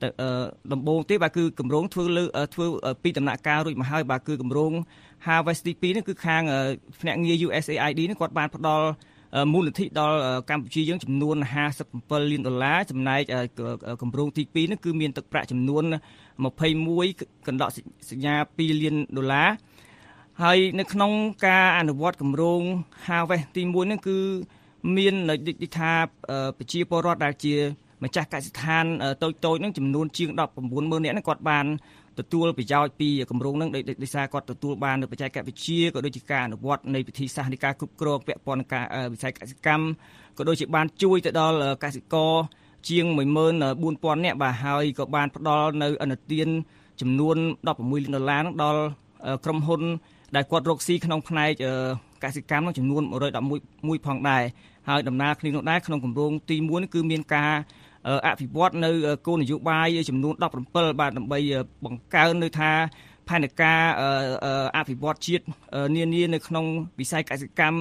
ដំបូងទេបាទគឺគម្រោងធ្វើលើធ្វើពីដំណាក់កាលរួចមកហើយបាទគឺគម្រោង Harvest ទីពីរនេះគឺខាងភ្នាក់ងារ U S A I D នេះគាត់បានផ្ដល់មូលនិធិដល់កម្ពុជាយើងចំនួនห้าสิบเจ็ดលានដុល្លារចំណែកគម្រោងទីពីរនេះគឺមានទឹកប្រាក់ចំនួនยี่สิบเอ็ดកណ្ដកសញ្ញាtwoលានដុល្លារហើយនៅក្នុងការអនុវត្តគម្រោង Harvest ទីoneនេះគឺមានដូចថាប្រជាពលរដ្ឋដែលជាម្ចាស់កសិដ្ឋានតូចតូចហ្នឹងចំនួនជាងដប់៩ម៉ឺននាក់ហ្នឹងគាត់បានទទួលប្រយោជន៍ពីគម្រោងហ្នឹងដោយសារគាត់ទទួលបាននូវបច្ចេកវិទ្យាក៏ដូចជាការអនុវត្តនៃវិធីសាស្ត្រនៃការគ្រប់គ្រងពាក់ព័ន្ធនឹងការវិស័យកសិកម្មក៏ដូចជាបានជួយទៅដល់កសិករជាងoneម៉ឺនបួនពាន់នាក់បាទហើយក៏បានផ្ដល់នៅឥណទានចំនួនដប់៦លានដុល្លារហ្នឹងដល់ក្រុមហ៊ុនដែលគាត់រកស៊ីក្នុងផ្នែកកសិកម្មនោះចំនួនone hundred elevenផងដែរហើយដំណើរគ្នានោះដែរក្នុងគម្រោងទីoneនេះគឺមានការអភិវឌ្ឍនៅគោលនយោបាយចំនួនseventeenបាទដើម្បីបង្កើននៅថាផែនការអភិវឌ្ឍជាតិនានានៅក្នុងវិស័យកសិកម្ម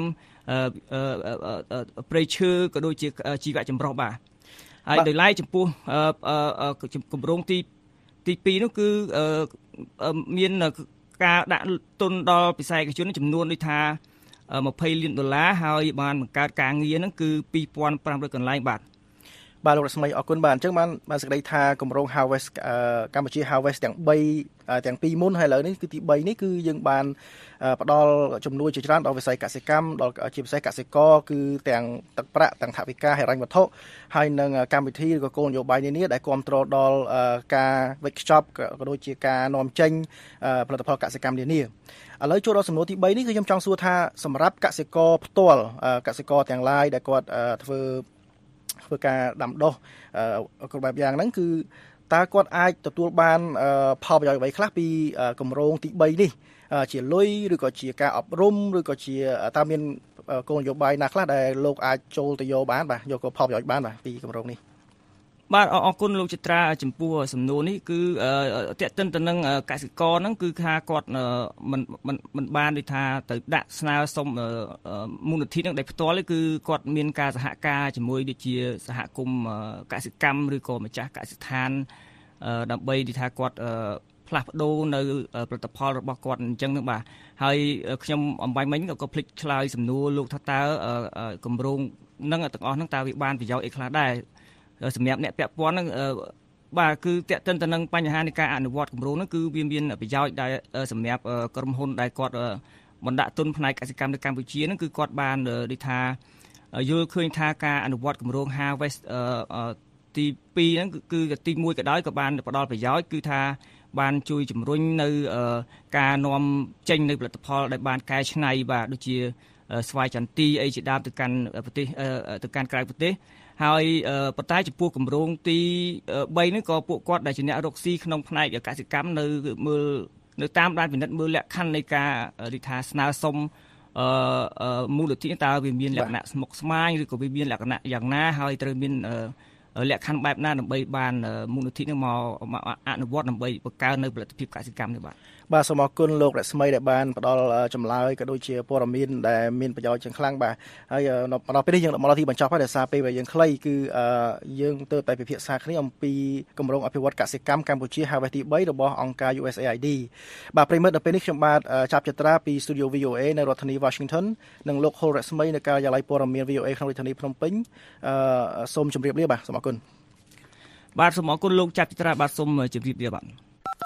ព្រៃឈើក៏ដូចជាជីវៈចម្រុះបាទហើយដោយឡែកចំពោះគម្រោងទីទីtwoនោះគឺមានការដាក់ទុនដល់វិស័យឯកជនចំនួនដូចថាtwentyលានដុល្លារហើយបានបង្កើតការងារហ្នឹងគឺtwo thousand five hundredកន្លែងបាទបាទលោករស្មីអរគុណបាទអញ្ចឹងបានបានសេចក្តីថាគម្រោង Harvest កម្ពុជា Harvest ទាំង3ទាំងពីរមុនហើយឥឡូវនេះគឺទី3នេះគឺយើងបានផ្ដល់ជំនួយជាច្រើនដល់វិស័យកសិកម្មដល់ជាពិសេសកសិករគឺទាំងទឹកប្រាក់ទាំងថវិកាហិរញ្ញវត្ថុហើយនឹងកម្មវិធីឬក៏គោលនយោបាយនានាដែលគ្រប់គ្រងដល់ការវេចខ្ចប់ក៏ដូចជាការនាំចេញផលិតផលកសិកម្មនានាឥឡូវចូលដល់សំណួរទី3នេះគឺខ្ញុំចង់សួរថាសម្រាប់កសិករផ្ទាល់កសិករទាំងឡាយដែលគាត់ធ្វើធ្វើការដាំដុះគ្រប់បែបយ៉ាងហ្នឹងគឺតើគាត់អាចទទួលបានផលប្រយោជន៍អ្វីខ្លះពីគម្រោងទី3នេះជាលុយឬក៏ជាការអប់រំឬក៏ជាតើមានគោលនយោបាយណាខ្លះដែលលោកអាចចូលទៅយកបានបាទយកផលប្រយោជន៍បានបាទពីគម្រោងនេះបាទអរគុណលោកចិត្រាចំពោះសំណួរនេះគឺតេតិនទៅនឹងកសិករហ្នឹងគឺថាគាត់មិនមិនបានដូចថាទៅដាក់ស្នើសុំមូលនិធិហ្នឹងដោយផ្ទាល់គឺគាត់មានការសហការជាមួយដូចជាសហគមន៍កសិកម្មឬក៏ម្ចាស់កសិដ្ឋានដើម្បីដូចថាគាត់ផ្លាស់ប្ដូរនៅផលិតផលរបស់គាត់អញ្ចឹងហ្នឹងបាទហើយខ្ញុំអំបញ្ញមិញក៏ភ្លេចឆ្លើយសំណួរលោកថាតើគម្រោងហ្នឹងទាំងអស់ហ្នឹងតើវាបានប្រយោជន៍អីខ្លះដែរសម្រាប់អ្នកពាក់ព័ន្ធហ្នឹងបាទគឺតេតិនទៅនឹងបញ្ហានៃការអនុវត្តគម្រោងហ្នឹងគឺវាមានប្រយោជន៍ដែលសម្រាប់ក្រុមហ៊ុនដែលគាត់បណ្ដាក់ទុនផ្នែកកសិកម្មនៅកម្ពុជាហ្នឹងគឺគាត់បានដូចថាយល់ឃើញថាការអនុវត្តគម្រោង Harvest ទីtwoហ្នឹងគឺទីoneក៏ដោយក៏បានផ្ដល់ប្រយោជន៍គឺថាបានជួយជំរុញនៅការនាំចេញនៅផលិតផលដែលបានកែច្នៃបាទដូចជាស្វាយចន្ទីអីជាដើមទៅកាន់ប្រទេសទៅកាន់ក្រៅប្រទេសហើយប៉ុន្តែចំពោះគម្រោងទីthreeនេះក៏ពួកគាត់ដែលជាអ្នករកស៊ីក្នុងផ្នែកកសិកម្មនៅមើលនៅតាមដានពិនិត្យមើលលក្ខខណ្ឌនៃការដូចថាស្នើសុំអឺមូលនិធិតើវាមានលក្ខណៈស្មុគស្មាញឬក៏វាមានលក្ខណៈយ៉ាងណាហើយត្រូវមានលក្ខខណ្ឌបែបណាដើម្បីបានមូលនិធិនឹងមកអនុវត្តដើម្បីបង្កើននៅផលិតភាពកសិកម្មនេះបាទបាទសូមអរគុណលោករស្មីដែលបានផ្ដល់ចម្លើយក៏ដូចជាព័ត៌មានដែលមានប្រយោជន៍យ៉ាងខ្លាំងបាទហើយដល់ពេលនេះយើងមកដល់ទីបញ្ចប់ហើយដោយសារពេលយើងខ្លីគឺយើងទៅតែពិភាក្សាគ្នាអំពីគម្រោងអភិវឌ្ឍកសិកម្មកម្ពុជា Harvest ទីthreeរបស់អង្គការ U S A I D បាទប្រិមិត្តដល់ពេលនេះខ្ញុំបាទចាប់ចត្រាពី Studio V O A នៅរដ្ឋធានី Washington និងលោកហុលរស្មីនៅការិយាល័យព័ត៌មាន V O A ក្នុងរាជធានីភ្នំពេញសូមជម្រាបលាបាទសូមអរគុណបាទសូមអរគុណលោកចាប់ចត្រាបាទសូមជម្រាបលាបាទ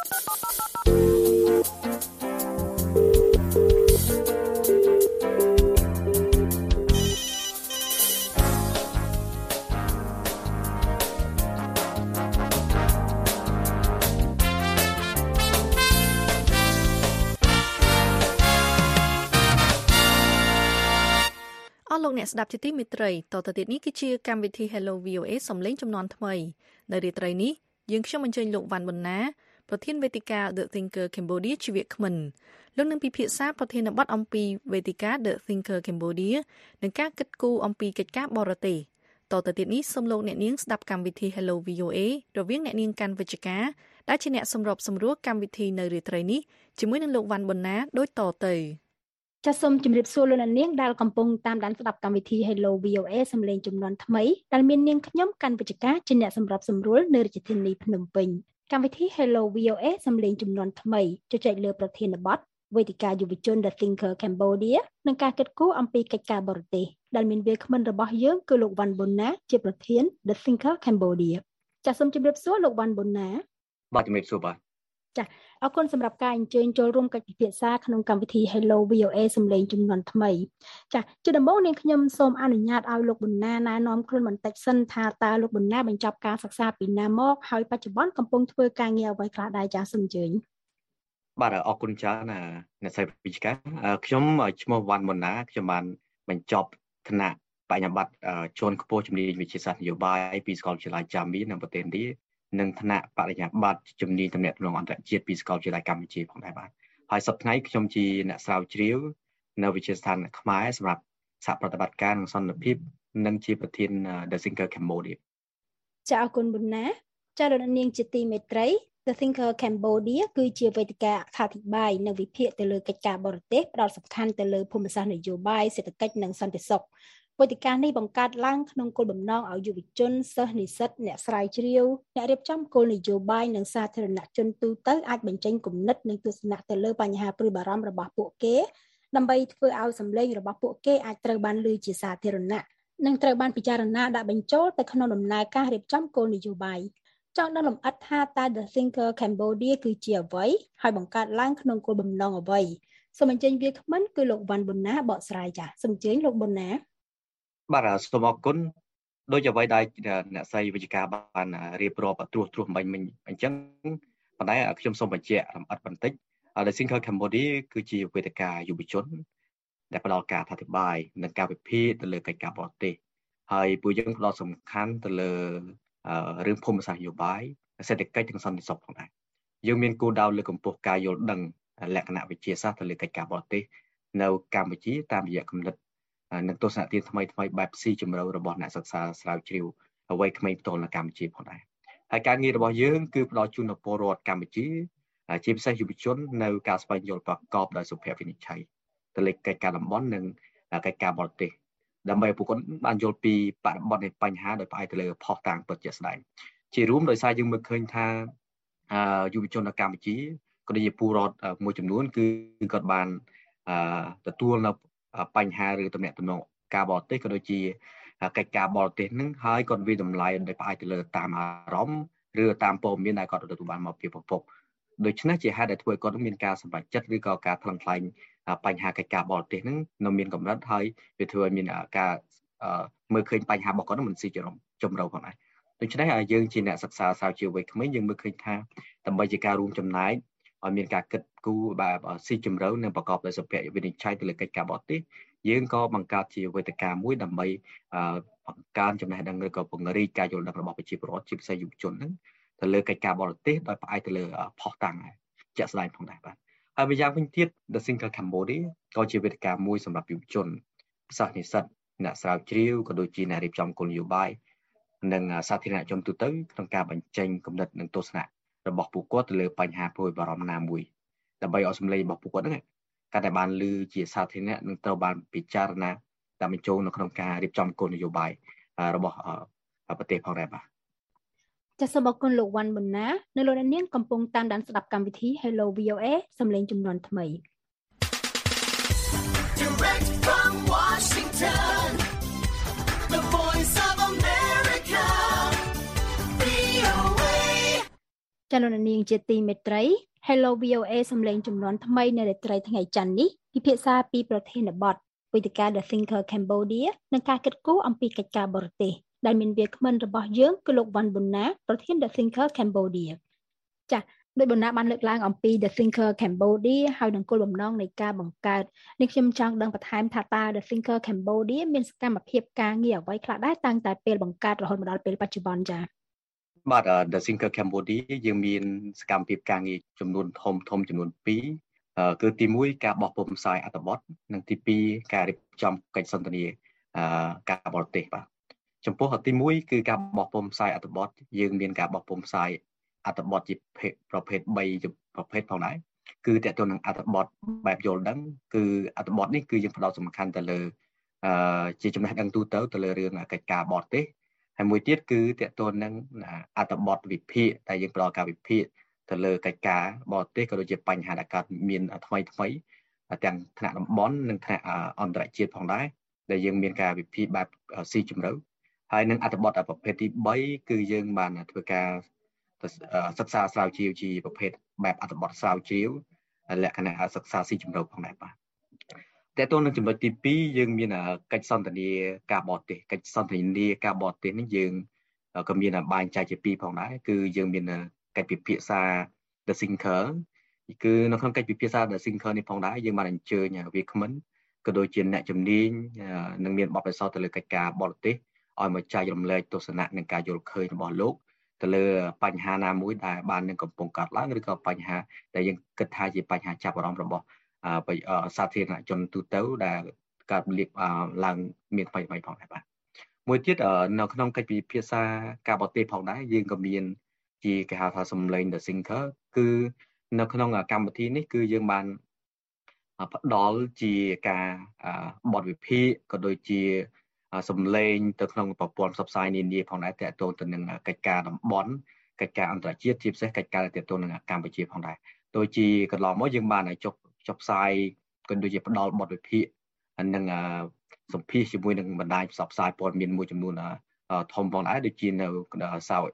លោកអ្នកស្ដាប់ជាទីមេត្រីតទៅទៀតនេះគឺជាកម្មវិធី Hello វី អូ អេ សំឡេងចំនួនថ្មីនៅរាត្រីនេះយើងខ្ញុំអញ្ជើញលោកវ៉ាន់ប៊ុនណាប្រធានវេទិកា The Thinker Cambodia ជាវាគ្មិនលោកនឹងពិភាក្សាប្រធានបទអំពីវេទិកា The Thinker Cambodia និងការគិតគូរអំពីកិច្ចការបរទេសតទៅទៀតនេះសូមលោកអ្នកនាងស្ដាប់កម្មវិធី Hello វី អូ អេ រវាងអ្នកនាងកាន់វិជ្ជការដែលជាអ្នកសម្របសម្រួលកម្មវិធីនៅរាត្រីនេះជាមួយនឹងលោកវ៉ាន់ប៊ុនណាដូចតទៅចាសសូមជម្រាបសួរលោកអ្នកនាងដែលកំពុងតាមដានស្ដាប់កម្មវិធី Hello វី អូ เอ សំឡេងចំនួនថ្មីដែលមាននាងខ្ញុំកាន់វិជ្ជការជាអ្នកសម្របសម្រួលនៅរាជធានីភ្នំពេញកម្មវិធី Hello វី អូ เอ សំឡេងចំនួនថ្មីជជែកលើប្រធានបទវេទិកាយុវជន The Thinker Cambodia និងការគិតគូរអំពីកិច្ចការបរទេសដែលមានវាគ្មិនរបស់យើងគឺលោកវ៉ាន់ប៊ុនណាជាប្រធាន The Thinker Cambodia ចាសសូមជម្រាបសួរលោកវ៉ាន់ប៊ុនណាបាទជំរាបសួរបាទចា៎អរគុណសម្រាប់ការអញ្ជើញចូលរួមកិច្ចពិភាក្សាក្នុងកម្មវិធី Hello វី អូ เอ សំឡេងចំនួនថ្មីចា៎ជាដំបូងនាងខ្ញុំសូមអនុញ្ញាតឲ្យលោកប៊ុនណាណែនាំខ្លួនបន្តិចសិនថាតើលោកប៊ុនណាបញ្ចប់ការសិក្សាពីណាមកហើយបច្ចុប្បន្នកំពុងធ្វើការងារអ្វីខ្លះដែរចា៎សូមអញ្ជើញបាទអរគុណច្រើនអ្នកស្រីវិជ្ជការខ្ញុំឈ្មោះវ៉ាន់ប៊ុនណាខ្ញុំបានបញ្ចប់ថ្នាក់បញ្ញាបត្រជាន់ខ្ពស់ជំនាញវិទ្យាសាស្ត្រនយោបាយពីសាកលវិទ្យាល័យចាមីនៅប្រទេសឥណ្ឌានិងថ្នាក់បរិញ្ញាបត្រជំនាញទំនាក់ទំនងអន្តរជាតិពីសាកលវិទ្យាល័យកម្ពុជាផងដែរបាទហើយសប្តាហ៍ថ្ងៃខ្ញុំជាអ្នកស្រាវជ្រាវនៅវិទ្យាស្ថានខ្មែរសម្រាប់សហប្រតិបត្តិការនិងសន្តិភាពនិងជាប្រធាន The Thinker Cambodia ចា៎អរគុណប៊ុនណាចា៎លោកនាងជាទីមេត្រី The Thinker Cambodia គឺជាវេទិកាអត្ថាធិប្បាយនិងវិភាគទៅលើកិច្ចការបរទេសផ្ដោតសំខាន់ទៅលើភូមិសាស្ត្រនយោបាយសេដ្ឋកិច្ចនិងសន្តិសុខវេទិកានេះបង្កើតឡើងក្នុងគោលបំណងឲ្យយុវជនសិស្សនិស្សិតអ្នកស្រាវជ្រាវអ្នករៀបចំគោលនយោបាយនិងសាធារណជនទូទៅអាចបញ្ចេញគំនិតនិងទស្សនៈទៅលើបញ្ហាព្រួយបារម្ភរបស់ពួកគេដើម្បីធ្វើឲ្យសម្លេងរបស់ពួកគេអាចត្រូវបានឮជាសាធារណៈនិងត្រូវបានពិចារណាដាក់បញ្ចូលទៅក្នុងដំណើរការរៀបចំគោលនយោបាយចង់ដឹងលម្អិតថាតើ The Thinker Cambodia គឺជាអ្វីហើយបង្កើតឡើងក្នុងគោលបំណងអ្វីសូមអញ្ជើញវាគ្មិនគឺលោកវ៉ាន់ប៊ុនណាបកស្រាយចា៎សូមអញ្ជើញលោកប៊ុនណាបាទសូមអរគុណដោយអ្វីដែលអ្នកស្រីវិជ្ជការបានរៀបរាប់ត្រួសត្រាសមិញមិញអញ្ចឹងប៉ុន្តែខ្ញុំសូមបញ្ជាក់លម្អិតបន្តិច The Thinker Cambodia គឺជាវេទិកាយុវជនដែលផ្ដល់ការអធិប្បាយនិងការវិភាគទៅលើកិច្ចការបរទេសហើយពួកយើងផ្ដោតសំខាន់ទៅលើរឿងភូមិសាស្ត្រនយោបាយសេដ្ឋកិច្ចនិងសន្តិសុខផងដែរយើងមានគោលដៅលើកកម្ពស់ការយល់ដឹងលក្ខណៈវិទ្យាសាស្ត្រទៅលើកិច្ចការបរទេសនៅកម្ពុជាតាមរយៈគំនិតនិងទស្សនៈទានថ្មីថ្មីបែបស៊ីជម្រៅរបស់អ្នកសិក្សាស្រាវជ្រាវអ្វីក្មេងផ្ទាល់នៅកម្ពុជាផងដែរហើយការងាររបស់យើងគឺផ្ដល់ជូនដល់ពលរដ្ឋកម្ពុជាជាពិសេសយុវជននៅការស្វែងយល់ប្រកបដោយសុភវិនិច្ឆ័យទៅលើកិច្ចការតំបន់និងកិច្ចការបរទេសដើម្បីពួកគាត់បានយល់ពីបរិបទនៃបញ្ហាដោយផ្អែកទៅលើផុសតាងពិតជាក់ស្ដែងជារួមដោយសារយើងមើលឃើញថាយុវជននៅកម្ពុជាក៏ដូចជាពលរដ្ឋមួយចំនួនគឺគាត់បានទទួលនៅបញ្ហាឬទំនាក់ទំនងការបរទេសក៏ដូចជាកិច្ចការបរទេសនឹងហើយគាត់វិតម្លៃដោយផ្អែកទៅលើតាមអារម្មណ៍ឬតាមព័ត៌មានដែលគាត់ទទួលបានមកពីប្រភពដូច្នេះជាហេតុដែលធ្វើឲ្យគាត់មានការសម្រេចចិត្តឬក៏ការថ្លឹងថ្លែងបញ្ហាកិច្ចការបរទេសនឹងនៅមានកម្រិតហើយវាធ្វើឲ្យមានការមើលឃើញបញ្ហារបស់គាត់នឹងមិនស៊ីជម្រៅផងដែរដូច្នេះយើងជាអ្នកសិក្សាស្រាវជ្រាវវ័យក្មេងយើងមើលឃើញថាដើម្បីជាការរួមចំណែកឲ្យមានការគិតគូរបែបស៊ីជម្រៅនិងប្រកបដោយសុភវិនិច្ឆ័យទៅលើកិច្ចការបរទេសយើងក៏បង្កើតជាវេទិកាមួយដើម្បីបង្កើនចំណេះដឹងឬក៏ពង្រីកការយល់ដឹងរបស់ប្រជាពលរដ្ឋជាពិសេសយុវជនហ្នឹងទៅលើកិច្ចការបរទេសដោយផ្អែកទៅលើផុសតាំងជាក់ស្ដែងផងដែរបាទហើយម្យ៉ាងវិញទៀត The Thinker Cambodia ក៏ជាវេទិកាមួយសម្រាប់យុវជនសិស្សនិស្សិតអ្នកស្រាវជ្រាវក៏ដូចជាអ្នករៀបចំគោលនយោបាយនិងសាធារណជនទូទៅក្នុងការបញ្ចេញគំនិតនិងទស្សនៈរបស់ពួកគាត់ទៅលើបញ្ហាព្រួយបារម្ភណាមួយដើម្បីឲ្យសម្លេងរបស់ពួកគាត់ហ្នឹងកាន់តែបានឮជាសាធារណៈនិងត្រូវបានពិចារណាតាមបញ្ចូលនៅក្នុងការរៀបចំគោលនយោបាយរបស់ប្រទេសផងដែរបាទចាសសូមអរគុណលោកវ៉ាន់ប៊ុនណានៅលោកនាងកំពុងតាមដានស្ដាប់កម្មវិធី Hello វី អូ เอ សំឡេងចំនួនថ្មី Direct from Washington The Voice of America វី អូ เอចាសលោកនាងជាទីមេត្រី Hello វី អូ เอ សំឡេងចំនួនថ្មីនៅរាត្រីថ្ងៃច័ន្ទនេះពិភាក្សាពីប្រធានបទវេទិកា The Thinker Cambodia និងការគិតគូរអំពីកិច្ចការបរទេសដែលមានវាគ្មិនរបស់យើងគឺលោកវ៉ាន់ប៊ុនណាប្រធាន The Thinker Cambodia ចា៎ដោយប៊ុនណាបានលើកឡើងអំពី The Thinker Cambodia ហើយនឹងគោលបំណងនៃការបង្កើតនេះខ្ញុំចង់ដឹងបន្ថែមថាតើ The Thinker Cambodia មានសកម្មភាពការងារអ្វីខ្លះដែរតាំងតែពេលបង្កើតរហូតមកដល់ពេលបច្ចុប្បន្នចា៎បាទ The Thinker Cambodia យើងមានសកម្មភាពការងារចំនួនធំធំចំនួនពីរគឺទីមួយការបោះពុម្ពផ្សាយអត្ថបទនិងទីពីរការរៀបចំកិច្ចសន្ទនាការបរទេសបាទចំពោះទីមួយគឺការបោះពុម្ពផ្សាយអត្ថបទយើងមានការបោះពុម្ពផ្សាយអត្ថបទជាប្រភេទបីប្រភេទផងដែរគឺតើតើនឹងអត្ថបទបែបយល់ដឹងគឺអត្ថបទនេះគឺយើងផ្ដោតសំខាន់ទៅលើអឺជាចំណេះដឹងទូទៅទៅលើរឿងកិច្ចការបរទេសហើយមួយទៀតគឺតើតើនឹងអត្ថបទវិភាគដែលយើងផ្ដល់ការវិភាគទៅលើកិច្ចការបរទេសក៏ដូចជាបញ្ហាដែលកើតមានថ្មីថ្មីទាំងថ្នាក់តំបន់និងថ្នាក់អន្តរជាតិផងដែរដែលយើងមានការវិភាគបែបស៊ីជម្រៅហើយនឹងអត្ថបទប្រភេទទី3គឺយើងបានធ្វើការសិក្សាស្រាវជ្រាវជាប្រភេទបែបអត្ថបទស្រាវជ្រាវលក្ខណៈសិក្សាស៊ីជម្រៅផងដែរបាទតើតើនឹងចំណុចទី2យើងមានកិច្ចសន្ទនាការបរទេសកិច្ចសន្ទនាការបរទេសនេះយើងក៏មានបែងចែកជាពីរផងដែរគឺយើងមានកិច្ចពិភាក្សា The Thinker គឺនៅក្នុងកិច្ចពិភាក្សា The Thinker នេះផងដែរយើងបានអញ្ជើញវាគ្មិនក៏ដូចជាអ្នកជំនាញនឹងមានបទពិសោធន៍ទៅលើកិច្ចការបរទេសឲ្យមកចែករំលែកទស្សនៈនិងការយល់ឃើញរបស់លោកទៅលើបញ្ហាណាមួយដែលបាននឹងកំពុងកើតឡើងឬក៏បញ្ហាដែលយើងគិតថាជាបញ្ហាចាប់អារម្មណ៍របស់សាធារណជនទូទៅដែលកើតលៀបឡើងមានថ្មីថ្មីផងដែរបាទមួយទៀតនៅក្នុងកិច្ចពិភាក្សាការបរទេសផងដែរយើងក៏មានជាគេហៅថាសំឡេង The Thinker គឺនៅក្នុងកម្មវិធីនេះគឺយើងបានផ្ដល់ជាការបទវិភាគក៏ដូចជាសំឡេងទៅក្នុងប្រព័ន្ធផ្សព្វផ្សាយនានាផងដែរទាក់ទងទៅនឹងកិច្ចការតំបន់កិច្ចការអន្តរជាតិជាពិសេសកិច្ចការទាក់ទងនឹងកម្ពុជាផងដែរដូចជាកន្លងមកយើងបានចុះចុះផ្សាយក៏ដូចជាផ្ដល់បទវិភាគនិងសម្ភាសជាមួយនឹងបណ្ដាញផ្សព្វផ្សាយព័ត៌មានមួយចំនួនធំផងដែរដូចជានៅ South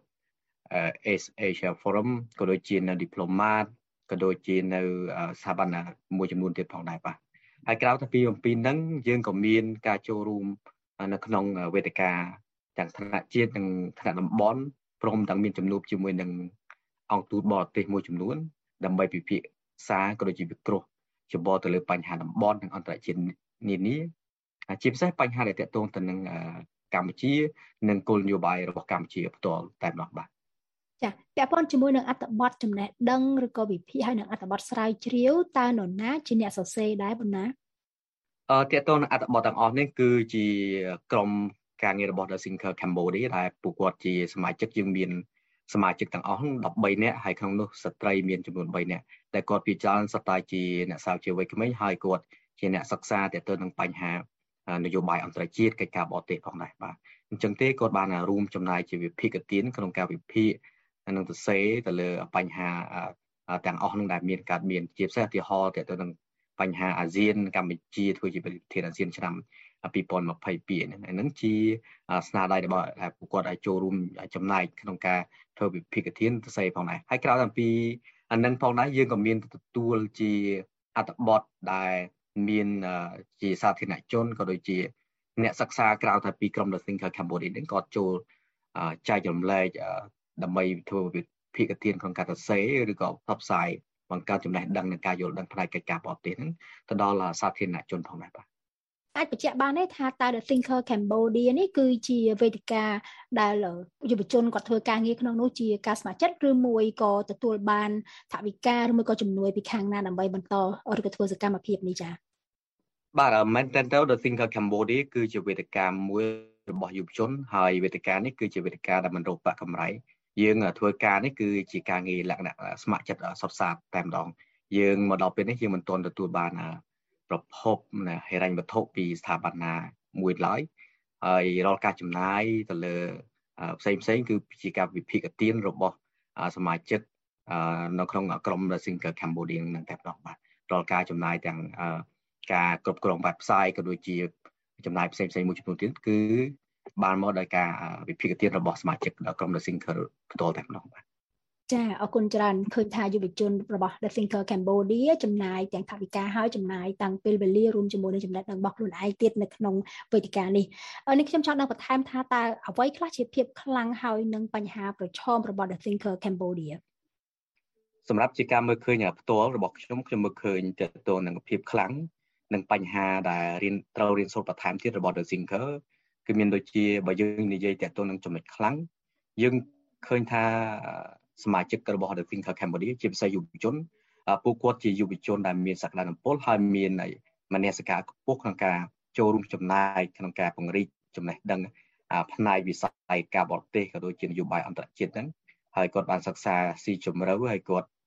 Asia Forum ក៏ដូចជានៅ Diplomat ក៏ដូចជានៅស្ថាប័នមួយចំនួនទៀតផងដែរបាទហើយក្រៅពីអំពីហ្នឹងយើងក៏មានការចូលរួមនៅក្នុងវេទិកាទាំងថ្នាក់ជាតិនិងថ្នាក់តំបន់ព្រមទាំងមានជំនួបជាមួយនឹងអង្គទូតបរទេសមួយចំនួនដើម្បីពិភាក្សាក៏ដូចជាវិគ្រោះយោបល់ទៅលើបញ្ហាតំបន់និងអន្តរជាតិនានាជាពិសេសបញ្ហាដែលទាក់ទងទៅនឹងកម្ពុជានិងគោលនយោបាយរបស់កម្ពុជាផ្ទាល់តែម្ដងបាទចាពាក់ព័ន្ធជាមួយនឹងអត្ថបទចំណេះដឹងឬក៏វិភាគហើយនឹងអត្ថបទស្រាវជ្រាវតើនរណាជាអ្នកសរសេរដែរប៉ុណ្ណាអឺទាក់ទងនឹងអត្ថបទទាំងអស់នេះគឺជាក្រុមការងាររបស់ The Thinker Cambodia ដែលពួកគាត់ជាសមាជិកយើងមានសមាជិកទាំងអស់ដប់បីនាក់ហើយក្នុងនោះស្ត្រីមានចំនួនបីនាក់ដែលគាត់ពីច្រើនសតតែជាអ្នកស្រាវជ្រាវវ័យក្មេងហើយគាត់ជាអ្នកសិក្សាទាក់ទងនឹងបញ្ហានយោបាយអន្តរជាតិកិច្ចការបរទេសផងដែរបាទអញ្ចឹងទេគាត់បានរួមចំណាយជាវិភាគទានក្នុងការវិភាគនិងទៅសេទៅលើបញ្ហាទាំងអស់នោះដែលមានកើតមានជាពិសេសឧទាហរណ៍ទាក់ទងនឹងបញ្ហាអាស៊ានកម្ពុជាធ្វើជាប្រធានអាស៊ានឆ្នាំពីរពាន់ម្ភៃពីរហ្នឹងហ្នឹងជាស្នាដៃរបស់ពួកគាត់ឲ្យចូលរួមចំណែកក្នុងការធ្វើវិភាគទានទៅសេផងដែរហើយក្រៅពីអានឹងផងដែរយើងក៏មានទទួលជាអត្ថបទដែលមានជាសាធារណជនក៏ដូចជាអ្នកសិក្សាក្រៅតែពីក្រុម The Thinker Cambodia នេះក៏ចូលចែករំលែកដើម្បីធ្វើវិភាគទានក្នុងការសរសេរឬក៏ផ្សព្វផ្សាយបង្កើតចំណេះដឹងនិងការយល់ដឹងផ្នែកកិច្ចការបរទេសហ្នឹងទៅដល់សាធារណជនផងដែរបាទអាចបញ្ជាក់បានទេថាតើ The Thinker Cambodia នេះគឺជាវេទិកាដែលយុវជនគាត់ធ្វើការងារក្នុងនោះជាការស្ម័គ្រចិត្តឬមួយក៏ទទួលបានថវិកាឬមួយក៏ជំនួយពីខាងណាដើម្បីបន្តឬក៏ធ្វើសកម្មភាពនេះចា៎បាទមែនតើ The Thinker Cambodia គឺជាវេទិកាមួយរបស់យុវជនហើយវេទិកានេះគឺជាវេទិកាដែលមិនរកប្រាក់កម្រៃយើងធ្វើការនេះគឺជាការងារលក្ខណៈស្ម័គ្រចិត្តសុទ្ធសាធតែម្ដងយើងមកដល់ពេលនេះយើងមិនទាន់ទទួលបានប្រភពហិរញ្ញវត្ថុពីស្ថាប័នណាមួយឡើយហើយរាល់ការចំណាយទៅលើផ្សេងផ្សេងគឺជាការវិភាគទានរបស់សមាជិកនៅក្នុងក្រុម The Thinker Cambodia នឹងតែម្ដងបាទរាល់ការចំណាយទាំងការគ្រប់គ្រងបែបផ្សាយក៏ដូចជាចំណាយផ្សេងផ្សេងមួយចំនួនទៀតគឺបានមកដោយការវិភាគទានរបស់សមាជិកក្រុម The Thinker ផ្ទាល់តែម្ដងបាទចាអរគុណច្រើនឃើញថាយុវជនរបស់ The Thinker Cambodia ចំណាយទាំងថវិកាហើយចំណាយតាំងពេលវេលារួមជាមួយនឹងចំណេះដឹងរបស់ខ្លួនឯងទៀតនៅក្នុងវេទិកានេះនេះខ្ញុំចង់ដឹងបន្ថែមថាតើអ្វីខ្លះជាភាពខ្លាំងហើយនឹងបញ្ហាប្រឈមរបស់ The Thinker Cambodia សម្រាប់ជាការមើលឃើញផ្ទាល់របស់ខ្ញុំខ្ញុំមើលឃើញទៅទៅនឹងភាពខ្លាំងនិងបញ្ហាដែលរៀនត្រូវរៀនសូត្របន្ថែមទៀតរបស់ The Thinker គឺមានដូចជាបើយើងនិយាយទៅទៅនឹងចំណុចខ្លាំងយើងឃើញថាសមាជិករបស់ The Thinker Cambodia ជាពិសេសយុវជនពួកគាត់ជាយុវជនដែលមានសក្តានុពលហើយមានមនសិការខ្ពស់ក្នុងការចូលរួមចំណែកក្នុងការពង្រីកចំណេះដឹងផ្នែកវិស័យការបរទេសក៏ដូចជានយោបាយអន្តរជាតិហ្នឹងហើយគាត់បានសិក្សាស៊ីជម្រៅហើយគាត់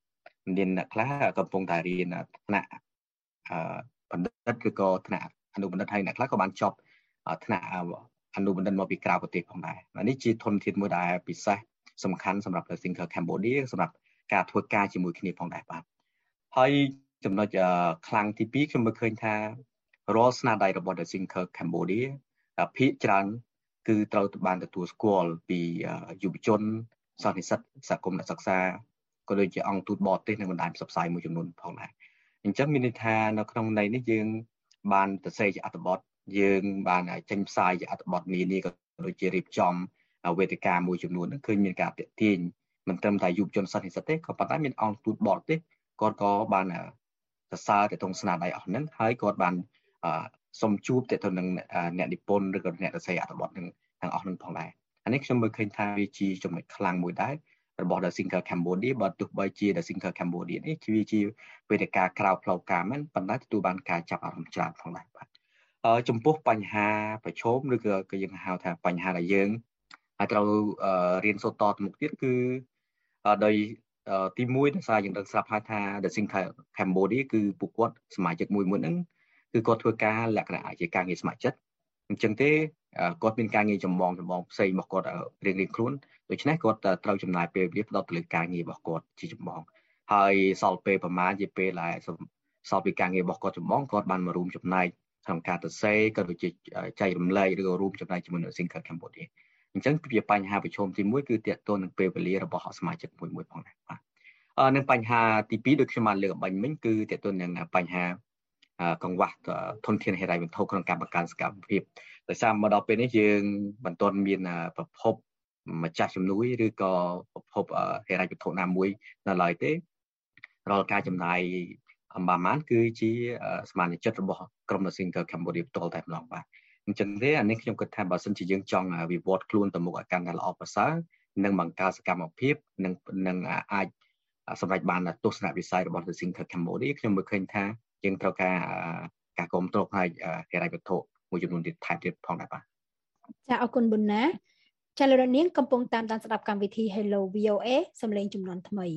មានអ្នកខ្លះកំពុងតែរៀនថ្នាក់អឺបណ្ឌិតឬក៏ថ្នាក់អនុបណ្ឌិតហើយអ្នកខ្លះក៏បានចប់ថ្នាក់អនុបណ្ឌិតមកពីក្រៅប្រទេសផងដែរនេះជាធនធានមួយដែលពិសេសសំខាន់សម្រាប់ The Thinker Cambodia សម្រាប់ការធ្វើការជាមួយគ្នាផងដែរបាទហើយចំណុចខ្លាំងទីពីរខ្ញុំមើលឃើញថារាល់ស្នាដៃរបស់ The Thinker Cambodia ភាគច្រើនគឺត្រូវបានទទួលស្គាល់ពីយុវជនសិស្សនិស្សិតសហគមន៍អ្នកសិក្សាក៏ដូចជាអង្គទូតបរទេសនិងបណ្ដាញផ្សព្វផ្សាយមួយចំនួនផងដែរអញ្ចឹងមានន័យថានៅក្នុងន័យនេះយើងបានទៅសេជាអត្ថបទយើងបានចេញផ្សាយជាអត្ថបទនានាក៏ដូចជារៀបចំវេទិកាមួយចំនួនហ្នឹងឃើញមានការទាក់ទាញមិនត្រឹមតែយុវជនសិស្សនិស្សិតទេក៏ប៉ុន្តែមានអង្គទូតបរទេសគាត់ក៏បានសរសើរទៅក្នុងស្នាដៃអស់ហ្នឹងហើយគាត់បានសុំជួបទៅទៅនឹងអ្នកនិពន្ធឬក៏អ្នកសរសេរអត្ថបទហ្នឹងទាំងអស់ហ្នឹងផងដែរអានេះខ្ញុំមើលឃើញថាវាជាចំណុចខ្លាំងមួយដែររបស់ The Thinker Cambodia បើទោះបីជា The Thinker Cambodia នេះជាជាវេទិកាក្រៅផ្លូវការមែនប៉ុន្តែទទួលបានការចាប់អារម្មណ៍ច្រើនផងដែរបាទចំពោះបញ្ហាប្រឈមឬក៏យើងហៅថាបញ្ហាដែលយើងហើយត្រូវរៀនសូត្រតទៅមុខទៀតគឺដោយទីមួយដោយសារយើងដឹងស្រាប់ហើយថា The Thinker Cambodia គឺពួកគាត់សមាជិកមួយមួយហ្នឹងគឺគាត់ធ្វើការលក្ខណៈជាការងារស្ម័គ្រចិត្តអញ្ចឹងទេគាត់មានការងារចម្បងចម្បងផ្សេងរបស់គាត់រៀងរៀងខ្លួនដូច្នេះគាត់ត្រូវចំណាយពេលវេលាផ្ដោតទៅលើការងាររបស់គាត់ជាចម្បងហើយសល់ពេលប្រហែលជាពេលដែលសល់ពីការងាររបស់គាត់ចម្បងគាត់បានមករួមចំណែកក្នុងការទៅសេក៏ដូចជាចែករំលែកឬក៏រួមចំណែកជាមួយនឹង Thinker Cambodia អញ្ចឹងវាបញ្ហាប្រឈមទីមួយគឺទាក់ទងនឹងពេលវេលារបស់សមាជិកមួយមួយផងដែរបាទអឺនឹងបញ្ហាទីពីរដូចខ្ញុំបានលើកបាញ់មិញគឺទាក់ទងនឹងបញ្ហាកង្វះធនធានហិរញ្ញវត្ថុក្នុងការបង្កើនសកម្មភាពដោយសារមកដល់ពេលនេះយើងមិនទាន់មានប្រភពម្ចាស់ជំនួយឬក៏ប្រភពហិរញ្ញវត្ថុណាមួយនៅឡើយទេរាល់ការចំណាយអំបាម៉ានគឺជាសមាជិករបស់ក្រុម The Thinker Cambodia ផ្ទាល់តែម្ដងបាទអញ្ចឹងទេអានេះខ្ញុំគិតថាបើសិនជាយើងចង់វិវត្តខ្លួនទៅមុខឲ្យកាន់តែល្អប្រសើរនិងបង្កើនសកម្មភាពនិងនឹងអាចសម្រេចបានទស្សនវិស័យរបស់ The Thinker Cambodia ខ្ញុំមើលឃើញថាយើងត្រូវការការគ្រប់គ្រងផ្នែកហិរញ្ញវត្ថុមួយចំនួនទៀតថែមទៀតផងដែរបាទចាអរគុណប៊ុនណាចាលោកនាងកំពុងតាមដានស្ដាប់កម្មវិធី Hello វី អូ เอ សំឡេងជំនាន់ថ្មី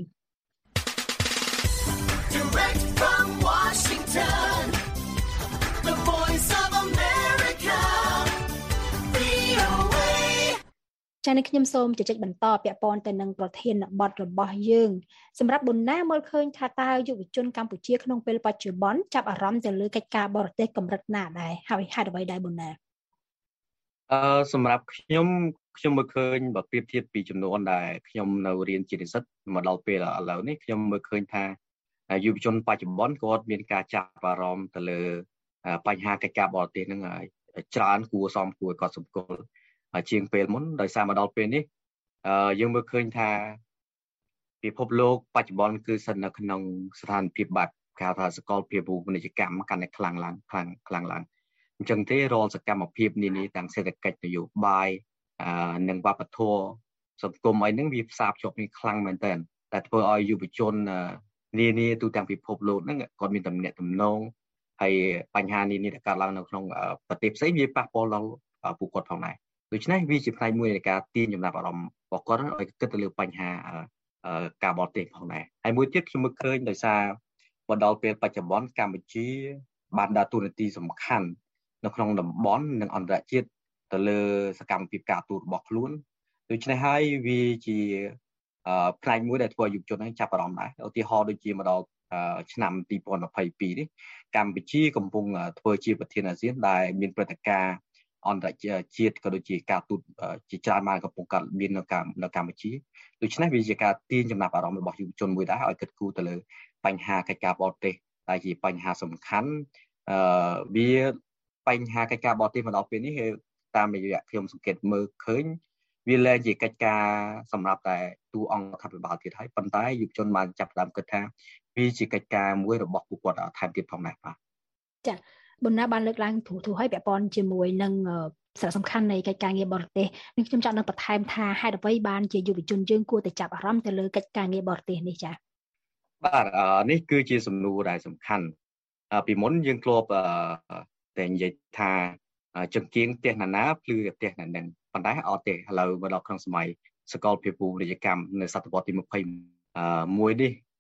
Direct from Washington The Voice of America វី អូ เอចា៎ខ្ញុំសូមជជែកបន្តពាក់ព័ន្ធទៅនឹងប្រធានបទរបស់យើងសម្រាប់ប៊ុនណាមើលឃើញថាតើយុវជនកម្ពុជាក្នុងពេលបច្ចុប្បន្នចាប់អារម្មណ៍ទៅលើកិច្ចការបរទេសកម្រិតណាដែរហើយហេតុអ្វីដែរប៊ុនណាអឺសម្រាប់ខ្ញុំខ្ញុំមើលឃើញបើប្រៀបធៀបពីចំនួនដែលខ្ញុំនៅរៀនជានិស្សិតមកដល់ពេលឥឡូវនេះខ្ញុំមើលឃើញថាយុវជនបច្ចុប្បន្នគាត់មានការចាប់អារម្មណ៍ទៅលើបញ្ហាកិច្ចការបរទេសហ្នឹងច្រើនគួរសមគួរគាត់សម្គាល់ជាងពេលមុនដោយសារមកដល់ពេលនេះយើងមើលឃើញថាពិភពលោកបច្ចុប្បន្នគឺស្ថិតនៅក្នុងស្ថានភាពបែបគេហៅថាសកលភាវូបនីយកម្មកាន់តែខ្លាំងឡើងខ្លាំងខ្លាំងឡើងអញ្ចឹងទេរាល់សកម្មភាពនានាទាំងសេដ្ឋកិច្ចនយោបាយនិងវប្បធម៌សង្គមអីហ្នឹងវាផ្សារភ្ជាប់គ្នាខ្លាំងមែនទែនតែធ្វើឲ្យយុវជននានាទូទាំងពិភពលោកហ្នឹងគាត់មានទំនាក់ទំនងហើយបញ្ហានានាដែលកើតឡើងនៅក្នុងប្រទេសផ្សេងវាប៉ះពាល់ដល់ពួកគាត់ផងដែរដូច្នេះវាជាផ្នែកមួយនៃការទាញចំណាប់អារម្មណ៍របស់គាត់ឲ្យគិតទៅលើបញ្ហាការបរទេសផងដែរហើយមួយទៀតខ្ញុំមើលឃើញដោយសារមកដល់ពេលបច្ចុប្បន្នកម្ពុជាបានដើរតួនាទីសំខាន់នៅក្នុងតំបន់និងអន្តរជាតិទៅលើសកម្មភាពការទូតរបស់ខ្លួនដូច្នេះហើយវាជាផ្នែកមួយដែលធ្វើឲ្យយុវជនហ្នឹងចាប់អារម្មណ៍ដែរឧទាហរណ៍ដូចជាមកដល់ឆ្នាំពីរពាន់ម្ភៃពីរនេះកម្ពុជាកំពុងធ្វើជាប្រធានអាស៊ានដែលមានព្រឹត្តិការណ៍អន្តរជាតិក៏ដូចជាការទូតជាច្រើនបានកំពុងកើតមាននៅកម្ពុជាដូច្នេះវាជាការទាញចំណាប់អារម្មណ៍របស់យុវជនមួយដែរឲ្យគិតគូរទៅលើបញ្ហាកិច្ចការបរទេសដែលជាបញ្ហាសំខាន់អឺវាបញ្ហាកិច្ចការបរទេសមកដល់ពេលនេះតាមរយៈខ្ញុំសង្កេតមើលឃើញវាលែងជាកិច្ចការសម្រាប់តែទូអង្គរដ្ឋាភិបាលទៀតហើយប៉ុន្តែយុវជនបានចាប់ផ្ដើមគិតថាវាជាកិច្ចការមួយរបស់ពួកគាត់ថែមទៀតផងដែរបាទចា៎ប៊ុនណាបានលើកឡើងធូរធូរឲ្យពាក់ព័ន្ធជាមួយនឹងសារៈសំខាន់នៃកិច្ចការងារបរទេសនេះខ្ញុំចង់នឹងបន្ថែមថាហេតុអ្វីបានជាយុវជនយើងគួរតែចាប់អារម្មណ៍ទៅលើកិច្ចការងារបរទេសនេះចា៎បាទនេះគឺជាសំណួរដែលសំខាន់ពីមុនយើងធ្លាប់តែនិយាយថាចង្គៀងផ្ទះណាណាភ្លឺផ្ទះណានឹងប៉ុន្តែអត់ទេឥឡូវមកដល់ក្នុងសម័យសកលភាវូបនីយកម្មនៅសតវត្សទីម្ភៃមួយនេះ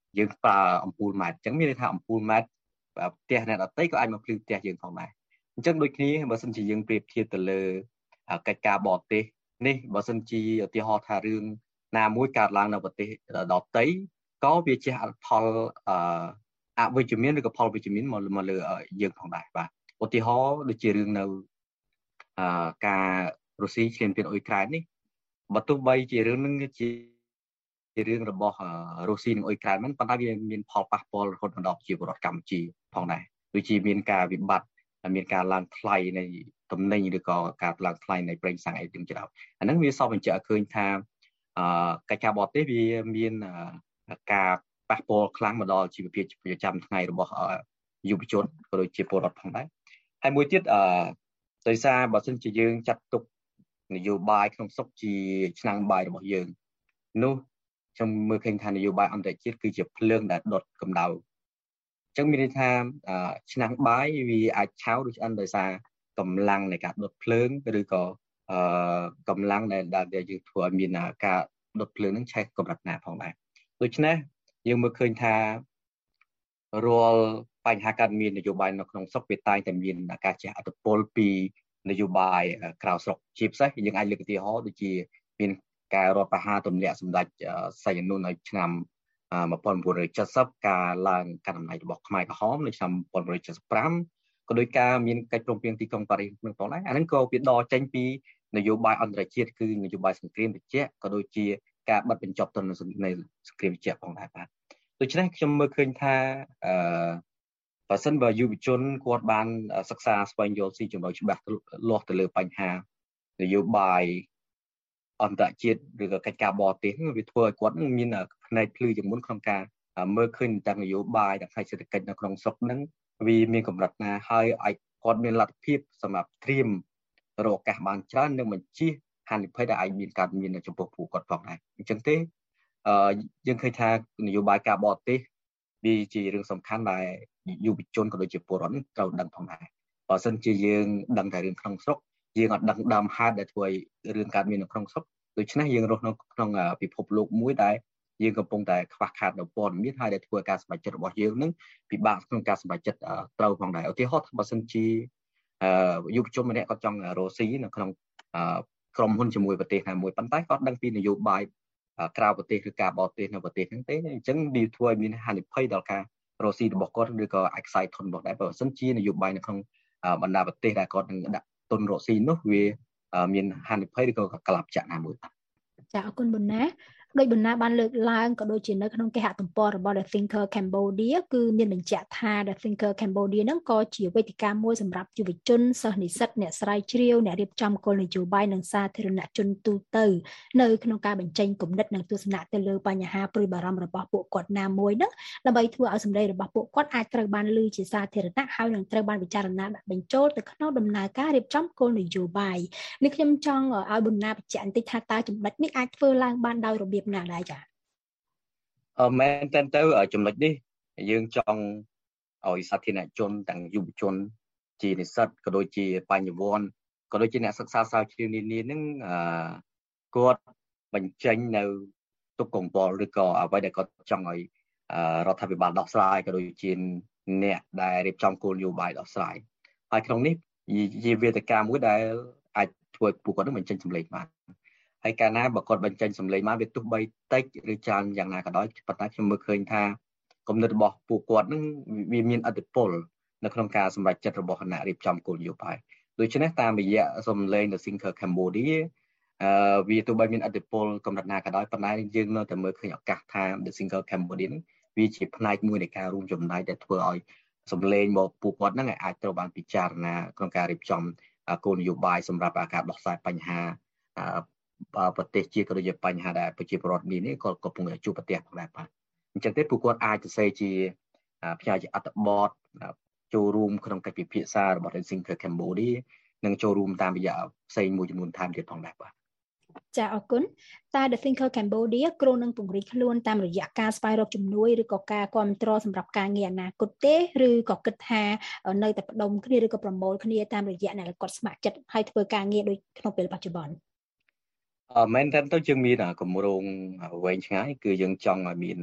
យើងប្រើអំពូលម៉ែត្រអញ្ចឹងមានន័យថាអំពូលម៉ែត្រផ្ទះអ្នកដទៃក៏អាចមកភ្លឺផ្ទះយើងផងដែរអញ្ចឹងដូចគ្នាបើសិនជាយើងប្រៀបធៀបទៅលើកិច្ចការបរទេសនេះបើសិនជាឧទាហរណ៍ថារឿងណាមួយកើតឡើងនៅប្រទេសដទៃក៏វាជះផលអវិជ្ជមានឬក៏ផលវិជ្ជមានមកមកលើយើងផងដែរបាទឧទាហរណ៍ដូចជារឿងនៅការរុស្ស៊ីឈ្លានពានអ៊ុយក្រែននេះបើទោះបីជារឿងនឹងជាជារឿងរបស់រុស្ស៊ីនិងអ៊ុយក្រែនមិនប៉ុន្តែវាមានផលប៉ះពាល់រហូតដល់ប្រជាពលរដ្ឋកម្ពុជាផងដែរដូចជាមានការវិបត្តិមានការឡើងថ្លៃនៃទំនិញឬក៏ការឡើងថ្លៃនៃប្រេងសាំងអីទាំងច្រើនអាហ្នឹងវាសពបញ្ជាក់ឲ្យឃើញថាកិច្ចការបរទេសវាមានការប៉ះពាល់ខ្លាំងមកដល់ជីវភាពប្រចាំថ្ងៃរបស់យុវជនក៏ដូចជាពលរដ្ឋផងដែរហើយមួយទៀតអឺដោយសារបើសិនជាយើងចាត់ទុកនយោបាយក្នុងស្រុកជាឆ្នាំងបាយរបស់យើងនោះខ្ញុំមើលឃើញថានយោបាយអន្តរជាតិគឺជាភ្លើងដែលដុតកម្ដៅអញ្ចឹងមានន័យថាឆ្នាំងបាយវាអាចឆៅឬឆ្អិនដោយសារកម្លាំងនៃការដុតភ្លើងឬក៏អឺកម្លាំងដែលដែលយើងធ្វើឲ្យមានការដុតភ្លើងនឹងឆេះកម្រិតណាផងដែរដូច្នេះយើងមើលឃើញថារាល់បញ្ហាការមាននយោបាយនៅក្នុងស្រុកវាតែងតែមានការជះឥទ្ធិពលពីនយោបាយក្រៅស្រុកជាពិសេសយើងអាចលើកឧទាហរណ៍ដូចជាមានការរដ្ឋប្រហារទម្លាក់សម្ដេចសីហនុនៅឆ្នាំmột nghìn chín trăm七mươiការឡើងកាន់អំណាចរបស់ខ្មែរក្រហមនៅឆ្នាំmột nghìn chín trăm七mươi lămក៏ដោយការមានកិច្ចព្រមព្រៀងទីក្រុងប៉ារីសនឹងផងដែរអាហ្នឹងក៏វាដកចេញពីនយោបាយអន្តរជាតិគឺនយោបាយសង្គ្រាមត្រជាក់ក៏ដូចជាការបិទបញ្ចប់ទណ្ឌនៃសង្គ្រាមត្រជាក់ផងដែរបាទដូច្នេះខ្ញុំមើលឃើញថាអឺបើសិនបើយុវជនគាត់បានសិក្សាស្វែងយល់ស៊ីជម្រៅច្បាស់លាស់ទៅលើបញ្ហានយោបាយអន្តរជាតិឬក៏កិច្ចការបរទេសវាធ្វើឲ្យគាត់មានផ្នែកភ្លឺជាងមុនក្នុងការមើលឃើញទាំងនយោបាយទាំងផ្នែកសេដ្ឋកិច្ចនៅក្នុងស្រុកហ្នឹងវាមានកម្រិតណាហើយឲ្យគាត់មានលទ្ធភាពសម្រាប់ត្រៀមរកឱកាសបានច្រើននិងបញ្ជៀសហានិភ័យដែលអាចមានកើតមាននៅចំពោះពួកគាត់ផងដែរអញ្ចឹងទេអឺយើងឃើញថានយោបាយការបរទេសវាជារឿងសំខាន់ដែលយុវជនក៏ដូចជាពលរដ្ឋត្រូវដឹងផងដែរបើមិនជាយើងដឹងតែរឿងក្នុងស្រុកយើងអត់ដឹងដើមហេតុដែលធ្វើឲ្យរឿងកើតមាននៅក្នុងស្រុកដូច្នេះយើងរស់នៅក្នុងពិភពលោកមួយដែលយើងកំពុងតែខ្វះខាតនូវព័ត៌មានហើយដែលធ្វើឲ្យការសម្រេចចិត្តរបស់យើងនឹងពិបាកក្នុងការសម្រេចចិត្តត្រូវផងដែរឧទាហរណ៍បើសិនជាយុវជនម្នាក់គាត់ចង់រកស៊ីនៅក្នុងក្រុមហ៊ុនជាមួយប្រទេសណាមួយប៉ុន្តែគាត់ដឹងពីនយោបាយក្រៅប្រទេសឬការបរទេសនៅប្រទេសហ្នឹងទេអញ្ចឹងវាធ្វើឲ្យមានហានិភ័យដល់ការរកស៊ីរបស់គាត់ឬក៏អាចខ្សែធនរបស់ដែរបើមិនជានយោបាយនៅក្នុងបណ្ដាប្រទេសដែលគាត់នឹងដាក់ទុនរកស៊ីនោះវាមានហានិភ័យឬក៏កលាប់ចាក់ណាមួយចាអរគុណប៊ុនណាដោយបណ្ណាបានលើកឡើងក៏ដូចជានៅក្នុងគេហទំព័ររបស់ The Thinker Cambodia គឺមានបញ្ជាក់ថា The Thinker Cambodia ហ្នឹងក៏ជាវេទិកាមួយសម្រាប់យុវជនសិស្សនិស្សិតអ្នកស្រាវជ្រាវអ្នករៀបចំគោលនយោបាយនិងសាធារណជនទូទៅនៅក្នុងការបញ្ចេញគំនិតនិងទស្សនៈទៅលើបញ្ហាព្រួយបារម្ភរបស់ពួកគាត់ណាមួយហ្នឹងដើម្បីធ្វើឲ្យសម្ដីរបស់ពួកគាត់អាចត្រូវបានលើជាសាធារណៈហើយនឹងត្រូវបានពិចារណាដាក់បញ្ចូលទៅក្នុងដំណើរការរៀបចំគោលនយោបាយនេះខ្ញុំចង់ឲ្យប៊ុនណាបញ្ជាក់បន្តិចថាតើចំណុចនេះអាចធ្វើឡើងបានដោយរបៀបណាដែរចា៎អឺមែនតើទៅចំណុចនេះយើងចង់ឲ្យសាធារណជនទាំងយុវជនជានិស្សិតក៏ដូចជាបញ្ញវន្តក៏ដូចជាអ្នកសិក្សាស្រាវជ្រាវនានានឹងអឺគាត់បញ្ចេញនៅទុកកង្វល់ឬក៏អ្វីដែលគាត់ចង់ឲ្យរដ្ឋាភិបាលដោះស្រាយក៏ដូចជាអ្នកដែលរៀបចំគោលនយោបាយដោះស្រាយហើយក្នុងនេះជាវេទិកាមួយដែលអាចធ្វើឲ្យពួកគាត់នឹងបញ្ចេញសម្លេងបានហើយកាលណាបើគាត់បញ្ចេញសម្លេងមកវាទោះបីតិចឬច្រើនយ៉ាងណាក៏ដោយប៉ុន្តែខ្ញុំមើលឃើញថាគំនិតរបស់ពួកគាត់នឹងវាមានឥទ្ធិពលនៅក្នុងការសម្រេចចិត្តរបស់គណៈរៀបចំគោលនយោបាយដូច្នេះតាមរយៈសម្លេង The Thinker Cambodia អឺវាទោះបីមានឥទ្ធិពលកម្រិតណាក៏ដោយប៉ុន្តែយើងនៅតែមើលឃើញឱកាសថា The Thinker Cambodia នឹងវាជាផ្នែកមួយនៃការរួមចំណែកដែលធ្វើឲ្យសម្លេងរបស់ពួកគាត់នឹងអាចត្រូវបានពិចារណាក្នុងការរៀបចំគោលនយោបាយសម្រាប់ការដោះស្រាយបញ្ហាប្រទេសជាតិក៏ដូចជាបញ្ហាដែលប្រជាពលរដ្ឋមាននេះក៏កំពុងតែជួបប្រទះផងដែរបាទអញ្ចឹងទេពួកគាត់អាចទៅសេជាផ្សាយជាអត្ថបទចូលរួមក្នុងកិច្ចពិភាក្សារបស់ The Thinker Cambodia និងចូលរួមតាមរយៈផ្សេងមួយចំនួនថែមទៀតផងដែរបាទចាអរគុណតើ The Thinker Cambodia គ្រោងនឹងពង្រីកខ្លួនតាមរយៈការស្វែងរកជំនួយឬក៏ការគាំទ្រសម្រាប់ការងារអនាគតទេឬក៏គិតថានៅតែបដុំគ្នាឬក៏ប្រមូលគ្នាតាមរយៈអ្នកគាត់ស្ម័គ្រចិត្តហើយធ្វើការងារដូចក្នុងពេលបច្ចុប្បន្នអឺមែនតើទៅយើងមានគម្រោងវែងឆ្ងាយគឺយើងចង់ឲ្យមាន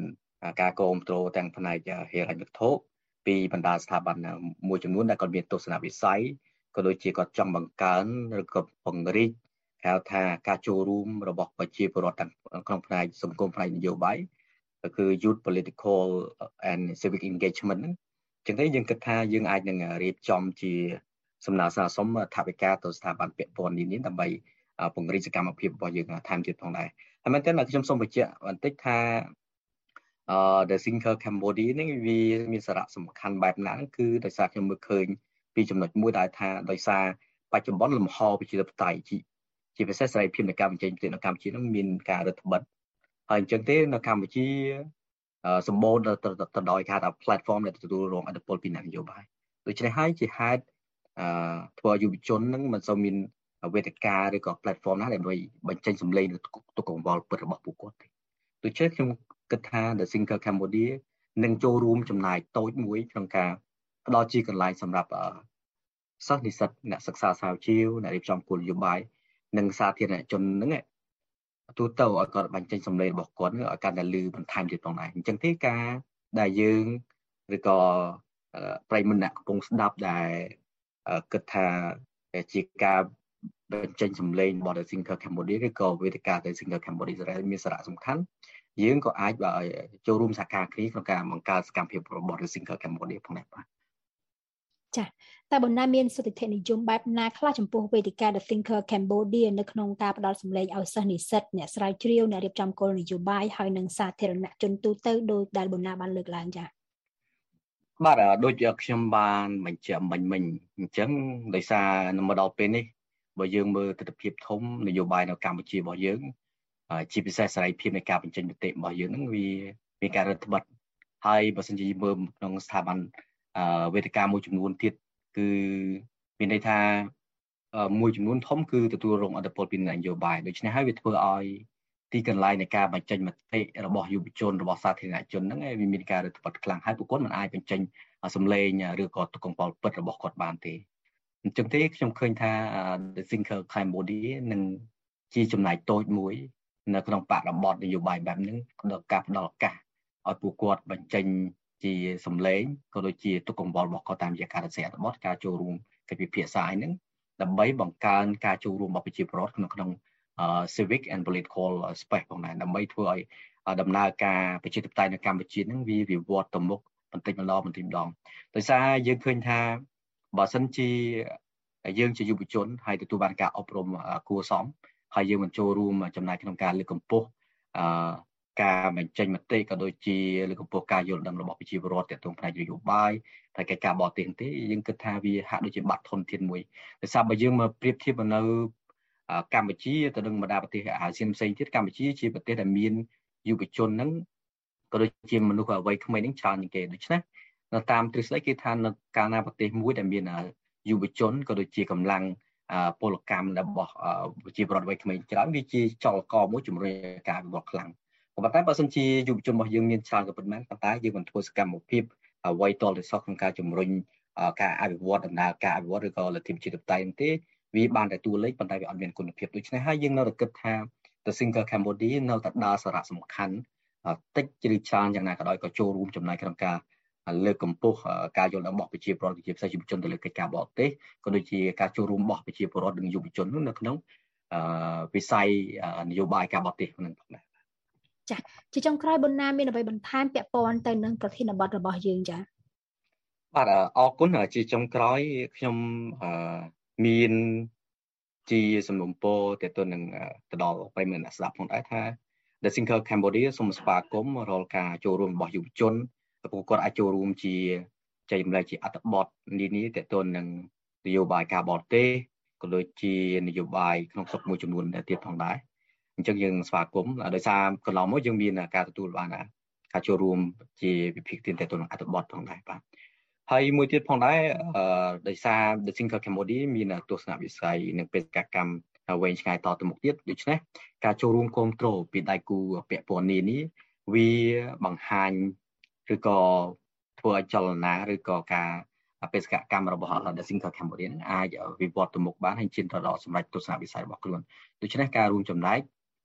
ការគ្រប់គ្រងទាំងផ្នែកហិរញ្ញវត្ថុពីបណ្ដាស្ថាប័នមួយចំនួនដែលគាត់មានទស្សនវិស័យក៏ដូចជាគាត់ចង់បង្កើនឬក៏ពង្រីកហៅថាការចូលរួមរបស់ប្រជាពលរដ្ឋទាំងក្នុងផ្នែកសង្គមផ្នែកនយោបាយក៏គឺ Youth Political and Civic Engagement ហ្នឹងចឹងទេយើងគិតថាយើងអាចនឹងរៀបចំជាសំណើសារសុំថវិកាទៅស្ថាប័នពាក់ព័ន្ធនេះដើម្បីពង្រីកសកម្មភាពរបស់យើងថែមទៀតផងដែរហើយមែនតើខ្ញុំសូមបញ្ជាក់បន្តិចថាអឺ The Thinker Cambodia នេះវាមានសារៈសំខាន់បែបណាគឺដោយសារខ្ញុំមើលឃើញពីចំណុចមួយដែលថាដោយសារបច្ចុប្បន្នលំហប្រជាធិបតេយ្យជាពិសេសសេរីភាពនៃការបញ្ចេញមតិនៅកម្ពុជានឹងមានការរឹតបន្តឹងហើយអញ្ចឹងទេនៅកម្ពុជាសម្បូរទៅដោយការថា platform ដែលទទួលរងឥទ្ធិពលពីអ្នកនយោបាយដូច្នេះហើយជាហេតុអឺធ្វើឲ្យយុវជននឹងមិនសូវមានវេទិកាឬក៏ platform ណាដើម្បីបញ្ចេញសម្លេងទុកកង្វល់ពិតរបស់ពួកគាត់ទេដូច្នេះខ្ញុំគិតថា The Thinker Cambodia នឹងចូលរួមចំណាយតូចមួយក្នុងការផ្ដល់ជាកន្លែងសម្រាប់សិស្សនិស្សិតអ្នកសិក្សាស្រាវជ្រាវអ្នករៀបចំគោលនយោបាយនិងសាធារណជនហ្នឹងទូទៅឲ្យគាត់បញ្ចេញសម្លេងរបស់គាត់ឲ្យកាន់តែលឺបន្ថែមទៀតផងដែរអញ្ចឹងទេការដែលយើងឬក៏ប្រិយមិត្តអ្នកកំពុងស្ដាប់ដែលគិតថាជាការបញ្ចេញសម្លេងរបស់ The Thinker Cambodia ឬក៏វេទិកា The Thinker Cambodia មានសារៈសំខាន់យើងក៏អាចចូលរួមសហការគ្នាក្នុងការបង្កើតសកម្មភាពរបស់ The Thinker Cambodia ផងដែរបាទចា៎តែបណ្ណាមានសុតិធិនិយមបែបណាខ្លះចំពោះវេទិកា The Thinker Cambodia នៅក្នុងការផ្ដល់សម្លេងឲ្យសិស្សនិស្សិតអ្នកស្រាវជ្រាវអ្នករៀបចំគោលនយោបាយហើយនិងសាធារណជនទូទៅដោយដែលបណ្ណាបានលើកឡើងចា៎បាទដូចខ្ញុំបានបញ្ជាក់មិញមិញអញ្ចឹងដោយសារនៅមកដល់ពេលនេះបើយើងមើលទស្សនវិជ្ជាធំនយោបាយនៅកម្ពុជារបស់យើងជាពិសេសសេរីភាពនៃការបញ្ចេញមតិរបស់យើងហ្នឹងវាមានការរឹតបន្តឹងហើយបើសិនជាមើលក្នុងស្ថាប័នវេទិកាមួយចំនួនទៀតគឺមានន័យថាមួយចំនួនធំគឺទទួលរងឥទ្ធិពលពីនយោបាយដូច្នេះហើយវាធ្វើឲ្យទីកន្លែងនៃការបញ្ចេញមតិរបស់យុវជនរបស់សាធារណជនហ្នឹងវាមានការរឹតបន្តឹងខ្លាំងហើយពួកគាត់មិនអាចបញ្ចេញសម្លេងឬក៏ទុកកង្វល់ពិតរបស់គាត់បានទេអញ្ចឹងទេខ្ញុំឃើញថា The Thinker Cambodia នឹងជាចំណែកតូចមួយនៅក្នុងបរិបទនយោបាយបែបហ្នឹងដល់ការផ្ដល់ឱកាសឲ្យពួកគាត់បញ្ចេញជាសម្លេងក៏ដូចជាទុកកង្វល់របស់គាត់តាមរយៈការរក្សាអត្ថបទការចូលរួមកិច្ចពិភាក្សាហ្នឹងដើម្បីបង្កើនការចូលរួមរបស់ប្រជាពលរដ្ឋក្នុងក្នុង civic and political space ផងដែរដើម្បីធ្វើឲ្យដំណើរការប្រជាធិបតេយ្យនៅកម្ពុជាហ្នឹងវាវិវត្តទៅមុខបន្តិចម្ដងបន្តិចម្ដងដោយសារយើងឃើញថាបើសិនជាយើងជាយុវជនហើយទទួលបានការអប់រំគួរសមហើយយើងមិនចូលរួមចំណែកក្នុងការលើកកម្ពស់អឺការបញ្ចេញមតិក៏ដូចជាលើកកម្ពស់ការយល់ដឹងរបស់ប្រជាពលរដ្ឋទាក់ទងផ្នែកនយោបាយតែកិច្ចការបរទេសទេយើងគិតថាវាហាក់ដូចជាបាត់ធនធានមួយដោយសារបើយើងមកប្រៀបធៀបនៅកម្ពុជាទៅនឹងបណ្ដាប្រទេសអាស៊ានផ្សេងទៀតកម្ពុជាជាប្រទេសដែលមានយុវជនហ្នឹងក៏ដូចជាមនុស្សវ័យក្មេងហ្នឹងច្រើនជាងគេដូច្នេះនៅតាមទ្រឹស្ដីគេថានៅកាលណាប្រទេសមួយដែលមានយុវជនក៏ដូចជាកម្លាំងពលកម្មរបស់ប្រជាពលរដ្ឋវ័យក្មេងច្រើនវាជាចលករមួយជំរុញការវិវត្តខ្លាំងប៉ុន្តែបើសិនជាយុវជនរបស់យើងមានច្រើនក៏ប៉ុន្មានប៉ុន្តែយើងមិនធ្វើសកម្មភាពអ្វីតលទៅសោះក្នុងការជំរុញការអភិវឌ្ឍដំណើរការអភិវឌ្ឍឬក៏លទ្ធិប្រជាធិបតេយ្យទេវាបានតែតួលេខប៉ុន្តែវាអត់មានគុណភាពដូច្នេះហើយយើងនៅតែគិតថា The Thinker Cambodia នៅតែដើរសារៈសំខាន់តិចឬច្រើនយ៉ាងណាក៏ដោយក៏ចូលរួមចំណែកក្នុងការលើកកម្ពស់ការយល់ដឹងរបស់ប្រជាពលរដ្ឋជាពិសេសយុវជនទៅលើកិច្ចការបរទេសក៏ដូចជាការចូលរួមរបស់ប្រជាពលរដ្ឋនិងយុវជននៅក្នុងវិស័យនយោបាយការបរទេសហ្នឹងផងដែរចា៎ជាចុងក្រោយបណ្ណាមានអ្វីបន្ថែមពាក់ព័ន្ធទៅនឹងប្រធានបទរបស់យើងចា៎បាទអរគុណជាចុងក្រោយខ្ញុំមានជាសំណុំពរទៅទៅនឹងទៅដល់ប្រិយមិត្តអ្នកស្ដាប់ផងដែរថា The Thinker Cambodia សូមស្វាគមន៍រាល់ការចូលរួមរបស់យុវជនពួកគាត់អាចចូលរួមជាចែករំលែកជាអត្ថបទនានាទៅទៅនឹងនយោបាយការបរទេសក៏ដូចជានយោបាយក្នុងស្រុកមួយចំនួនទៀតផងដែរអញ្ចឹងយើងស្វាគមន៍ដោយសារកន្លងមកយើងមានការទទួលបានការចូលរួមជាវិភាគទានទៅទៅនឹងអត្ថបទផងដែរបាទហើយមួយទៀតផងដែរដោយសារ The Thinker Cambodia មានទស្សនវិស័យនិងបេសកកម្មវែងឆ្ងាយតទៅមុខទៀតដូច្នេះការចូលរួមគ្រប់គ្រងពីដៃគូពាក់ព័ន្ធនានាវាបង្ហាញឬក៏ធ្វើឲ្យចលនាឬក៏ការបេសកកម្មរបស់ The Thinker Cambodia អាចវិវត្តទៅមុខបានហើយឈានទៅដល់សម្រេចទស្សនវិស័យរបស់ខ្លួនដូច្នេះការរួមចំណែក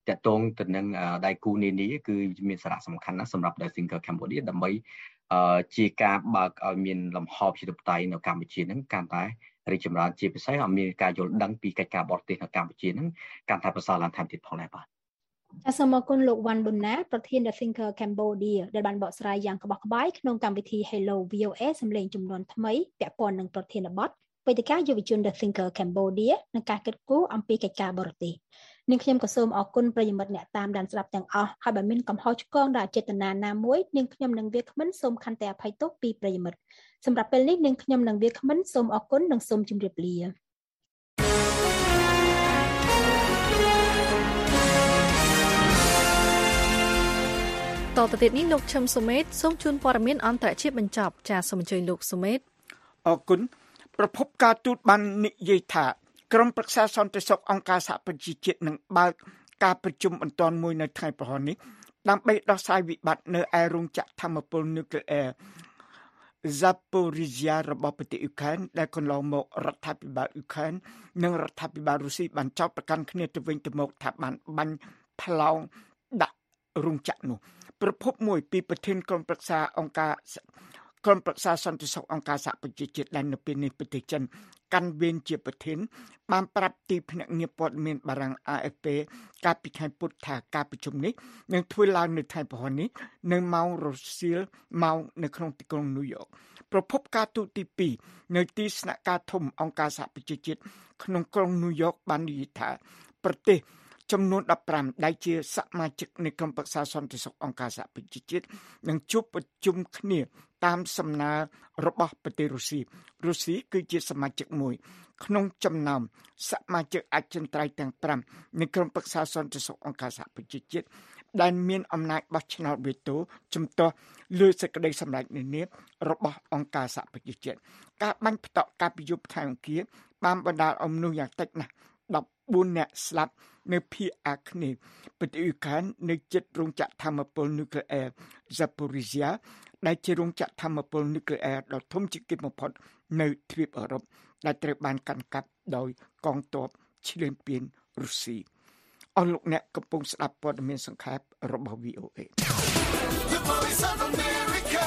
តកតងទៅនឹងដៃគូនានាគឺមានសារៈសំខាន់ណាស់សម្រាប់ The Thinker Cambodia ដើម្បីជាការបើកឲ្យមានលំហប្រជាធិបតេយ្យនៅកម្ពុជាហ្នឹងកាន់តែរីកចម្រើនជាពិសេសឲ្យមានការយល់ដឹងពីកិច្ចការបរទេសនៅកម្ពុជាហ្នឹងកាន់តែប្រសើរឡើងថែមទៀតផងដែរបាទចាសសូមអរគុណលោកវ៉ាន់ប៊ុនណាប្រធាន The Thinker Cambodia ដែលបានបកស្រាយយ៉ាងក្បោះក្បាយក្នុងកម្មវិធី Hello វី អូ เอ សម្លេងចំនួនថ្មីពាក់ព័ន្ធនឹងប្រធានបទវេទិកាយុវជន The Thinker Cambodia និងការគិតគូរអំពីកិច្ចការបរទេសនាងខ្ញុំក៏សូមអរគុណប្រិយមិត្តអ្នកតាមដានស្ដាប់ទាំងអស់ហើយបើមានកំហុសឆ្គងដោយអចេតនាណាមួយនាងខ្ញុំនិងវាគ្មិនសូមខន្តីអភ័យទោសពីប្រិយមិត្តសម្រាប់ពេលនេះនាងខ្ញុំនិងវាគ្មិនសូមអរគុណនិងសូមជម្រាបលាតទៅទៀតនេះលោកឈឹមសុមេតសូមជូនព័ត៌មានអន្តរជាតិបញ្ចប់ចាសសូមអញ្ជើញលោកសុមេតអរគុណប្រពន្ធការទូតបាននិយាយថាក្រុមប្រឹក្សាសន្តិសុខអង្គការសហប្រជាជាតិនឹងបើកការប្រជុំបន្ទាន់មួយនៅថ្ងៃប្រហោះនេះដើម្បីដោះស្រាយវិបត្តិនៅឯរោងចក្រថាមពលនុយក្លេអ៊ែរ Zaporizhzhia របស់ប្រទេសអ៊ុក្រែនដែលកន្លងមករដ្ឋាភិបាលអ៊ុក្រែននិងរដ្ឋាភិបាលរុស្ស៊ីបានចោទប្រកាន់គ្នាទៅវិញទៅមកថាបានបាញ់ផ្លោងដាក់រោងចក្រនោះប្រភពមួយពីប្រធានក្រុមប្រឹក្សាអង្គការក្រុមប្រឹក្សាសន្តិសុខអង្គការសហប្រជាជាតិដែលនៅពេលនេះប្រទេសចិនកាន់វេនជាប្រធានបានប្រាប់ទីភ្នាក់ងារព័ត៌មានបារាំង A F P កាលពីថ្ងៃពុធថាការប្រជុំនេះនឹងធ្វើឡើងនៅថ្ងៃប្រហោះនេះនៅម៉ោងរសៀលម៉ោងនៅក្នុងទីក្រុងញូវយ៉កប្រពន្ធការទូតទីពីរនៅទីស្នាក់ការធំអង្គការសហប្រជាជាតិក្នុងក្រុងញូវយ៉កបាននិយាយថាប្រទេសចំនួនដប់ប្រាំដែលជាសមាជិកនៃក្រុមប្រឹក្សាសន្តិសុខអង្គការសហប្រជាជាតិនឹងជួបប្រជុំគ្នាតាមសំណើរបស់ប្រទេសរុស្ស៊ីរុស្ស៊ីគឺជាសមាជិកមួយក្នុងចំណោមសមាជិកអចិន្ត្រៃយ៍ទាំងប្រាំនៃក្រុមប្រឹក្សាសន្តិសុខអង្គការសហប្រជាជាតិដែលមានអំណាចបោះឆ្នោតវេតូជំទាស់លើសេចក្តីសម្រេចនានារបស់អង្គការសហប្រជាជាតិការបាញ់ផ្តក់ការពីយប់ខែអង្គារបានបណ្ដាលឲ្យមនុស្សយ៉ាងតិចណាស់ដប់បួននាក់ស្លាប់នៅភាគអាគ្នេយ៍ប្រទេសអ៊ុក្រែននៅជិតរោងចក្រថាមពលនុយក្លេអ៊ែរ Zaporizhzhia ដែលជារោងចក្រថាមពលនុយក្លេអ៊ែរដ៏ធំជាងគេបំផុតនៅទ្វីបអឺរ៉ុបដែលត្រូវបានកាន់កាប់ដោយកងទ័ពឈ្លានពានរុស្ស៊ីអស់លោកអ្នកកំពុងស្ដាប់ព័ត៌មានសង្ខេបរបស់ វី អូ เอ The Voice of America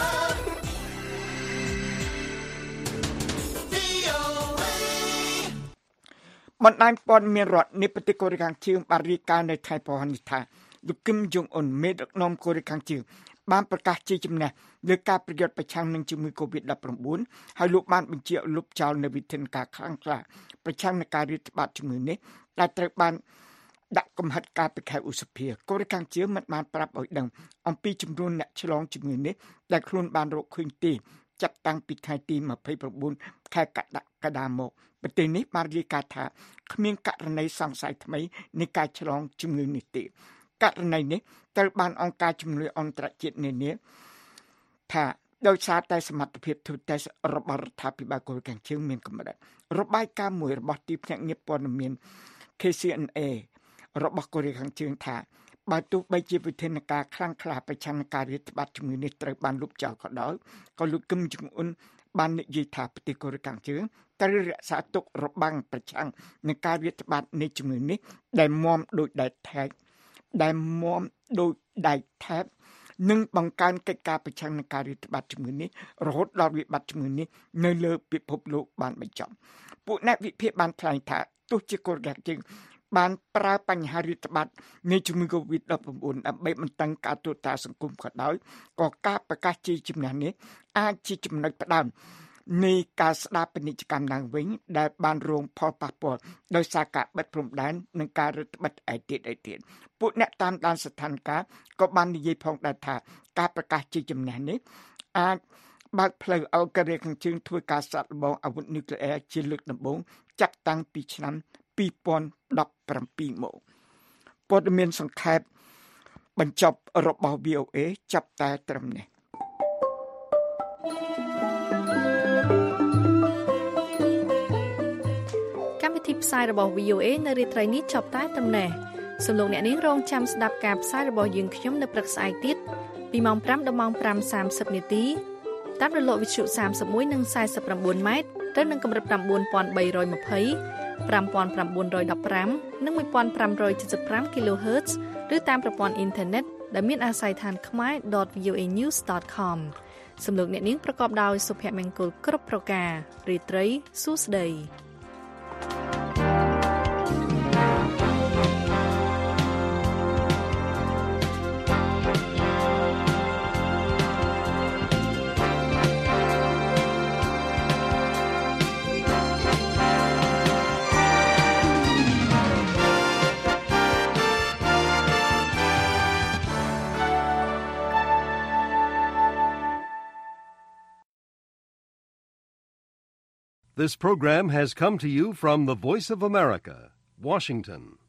បណ្ដាញព័ត៌មានរដ្ឋនៃប្រទេសកូរ៉េខាងជើងបានរាយការណ៍នៅថ្ងៃប្រហោះនេះថាលោកគឹមយងអ៊ុនមេដឹកនាំកូរ៉េខាងជើងបានប្រកាសជាជំនះលើការប្រយុទ្ធប្រឆាំងនឹងជំងឺ កូវីដ ដប់ប្រាំបួន ហើយលោកបានបញ្ជាលុបចោលនៅវិធានការខ្លាំងក្លាប្រឆាំងនឹងការរាតត្បាតជំងឺនេះដែលត្រូវបានដាក់កំហិតការពីខែឧសភាកូរ៉េខាងជើងមិនបានប្រាប់ឲ្យដឹងអំពីចំនួនអ្នកឆ្លងជំងឺនេះដែលខ្លួនបានរកឃើញទេចាប់តាំងពីថ្ងៃទីម្ភៃប្រាំបួនខែកក្កដាមកប្រទេសនេះបានរាយការណ៍ថាគ្មានករណីសង្ស័យថ្មីនៃការឆ្លងជំងឺនេះទេករណីនេះត្រូវបានអង្គការជំនួយអន្តរជាតិនានាថាដោយសារតែសមត្ថភាពធ្វើតេស្តរបស់រដ្ឋាភិបាលកូរ៉េខាងជើងមានកម្រិតរបាយការណ៍មួយរបស់ទីភ្នាក់ងារព័ត៌មាន K C N A របស់កូរ៉េខាងជើងថាបើទោះបីជាវិធានការខ្លាំងក្លាប្រឆាំងនឹងការរាតត្បាតជំងឺនេះត្រូវបានលុបចោលក៏ដោយក៏លោកគឹមចុងអ៊ុនបាននិយាយថាប្រទេសកូរ៉េខាងជើងត្រូវរក្សាទុករបាំងប្រឆាំងនឹងការរាតត្បាតនៃជំងឺនេះដែលមាំដូចដែកថែបដែលមាំដូចដែកថែបនិងបង្កើនកិច្ចការប្រឆាំងនឹងការរាតត្បាតជំងឺនេះរហូតដល់វិបត្តិជំងឺនេះនៅលើពិភពលោកបានបញ្ចប់ពួកអ្នកវិភាគបានថ្លែងថាទោះជាកូរ៉េខាងជើងបានប្រើបញ្ហារាតត្បាតនៃជំងឺ កូវីដ ដប់ប្រាំបួន ដើម្បីបន្តការទូតតាសង្គមក៏ដោយក៏ការប្រកាសជាជំនះនេះអាចជាចំណុចផ្ដើមនៃការស្ដារពាណិជ្ជកម្មឡើងវិញដែលបានរងផលប៉ះពាល់ដោយសារការបិទព្រំដែននិងការរឹតបន្តឹងឯទៀតឯទៀតពួកអ្នកតាមដានស្ថានភាពក៏បាននិយាយផងដែរថាការប្រកាសជាជំនះនេះអាចបើកផ្លូវឲ្យកូរ៉េខាងជើងធ្វើការសាកល្បងអាវុធនុយក្លេអ៊ែរជាលើកដំបូងចាប់តាំងពីឆ្នាំពីរពាន់ដប់ប្រាំពីរមកព័ត៌មានសង្ខេបបញ្ចប់របស់ វី អូ เอ ចាប់តែត្រឹមនេះកម្មវិធីផ្សាយរបស់ វី អូ เอ នៅរាត្រីនេះចប់តែត្រឹមនេះសូមលោកអ្នកនាងរងចាំស្ដាប់ការផ្សាយរបស់យើងខ្ញុំនៅព្រឹកស្អែកទៀតពីម៉ោងប្រាំដល់ម៉ោងប្រាំសាមសិបនាទីតាមរលកវិទ្យុសាមសិបមួយនិងសាយសិបប្រាំបួនម៉ែត្រទៅនឹងកម្រិត៩,៣២០ five nine one five និង fifteen seventy-five គីឡូហឺត ឬតាមប្រព័ន្ធអ៊ីនធឺណិតដែលមានអាស័យដ្ឋាន khmae dot v o a news dot com សំឡេងអ្នកនាងប្រកបដោយសុភមង្គលគ្រប់ប្រការរាត្រីសួស្តី This program has come to you from the Voice of America, Washington.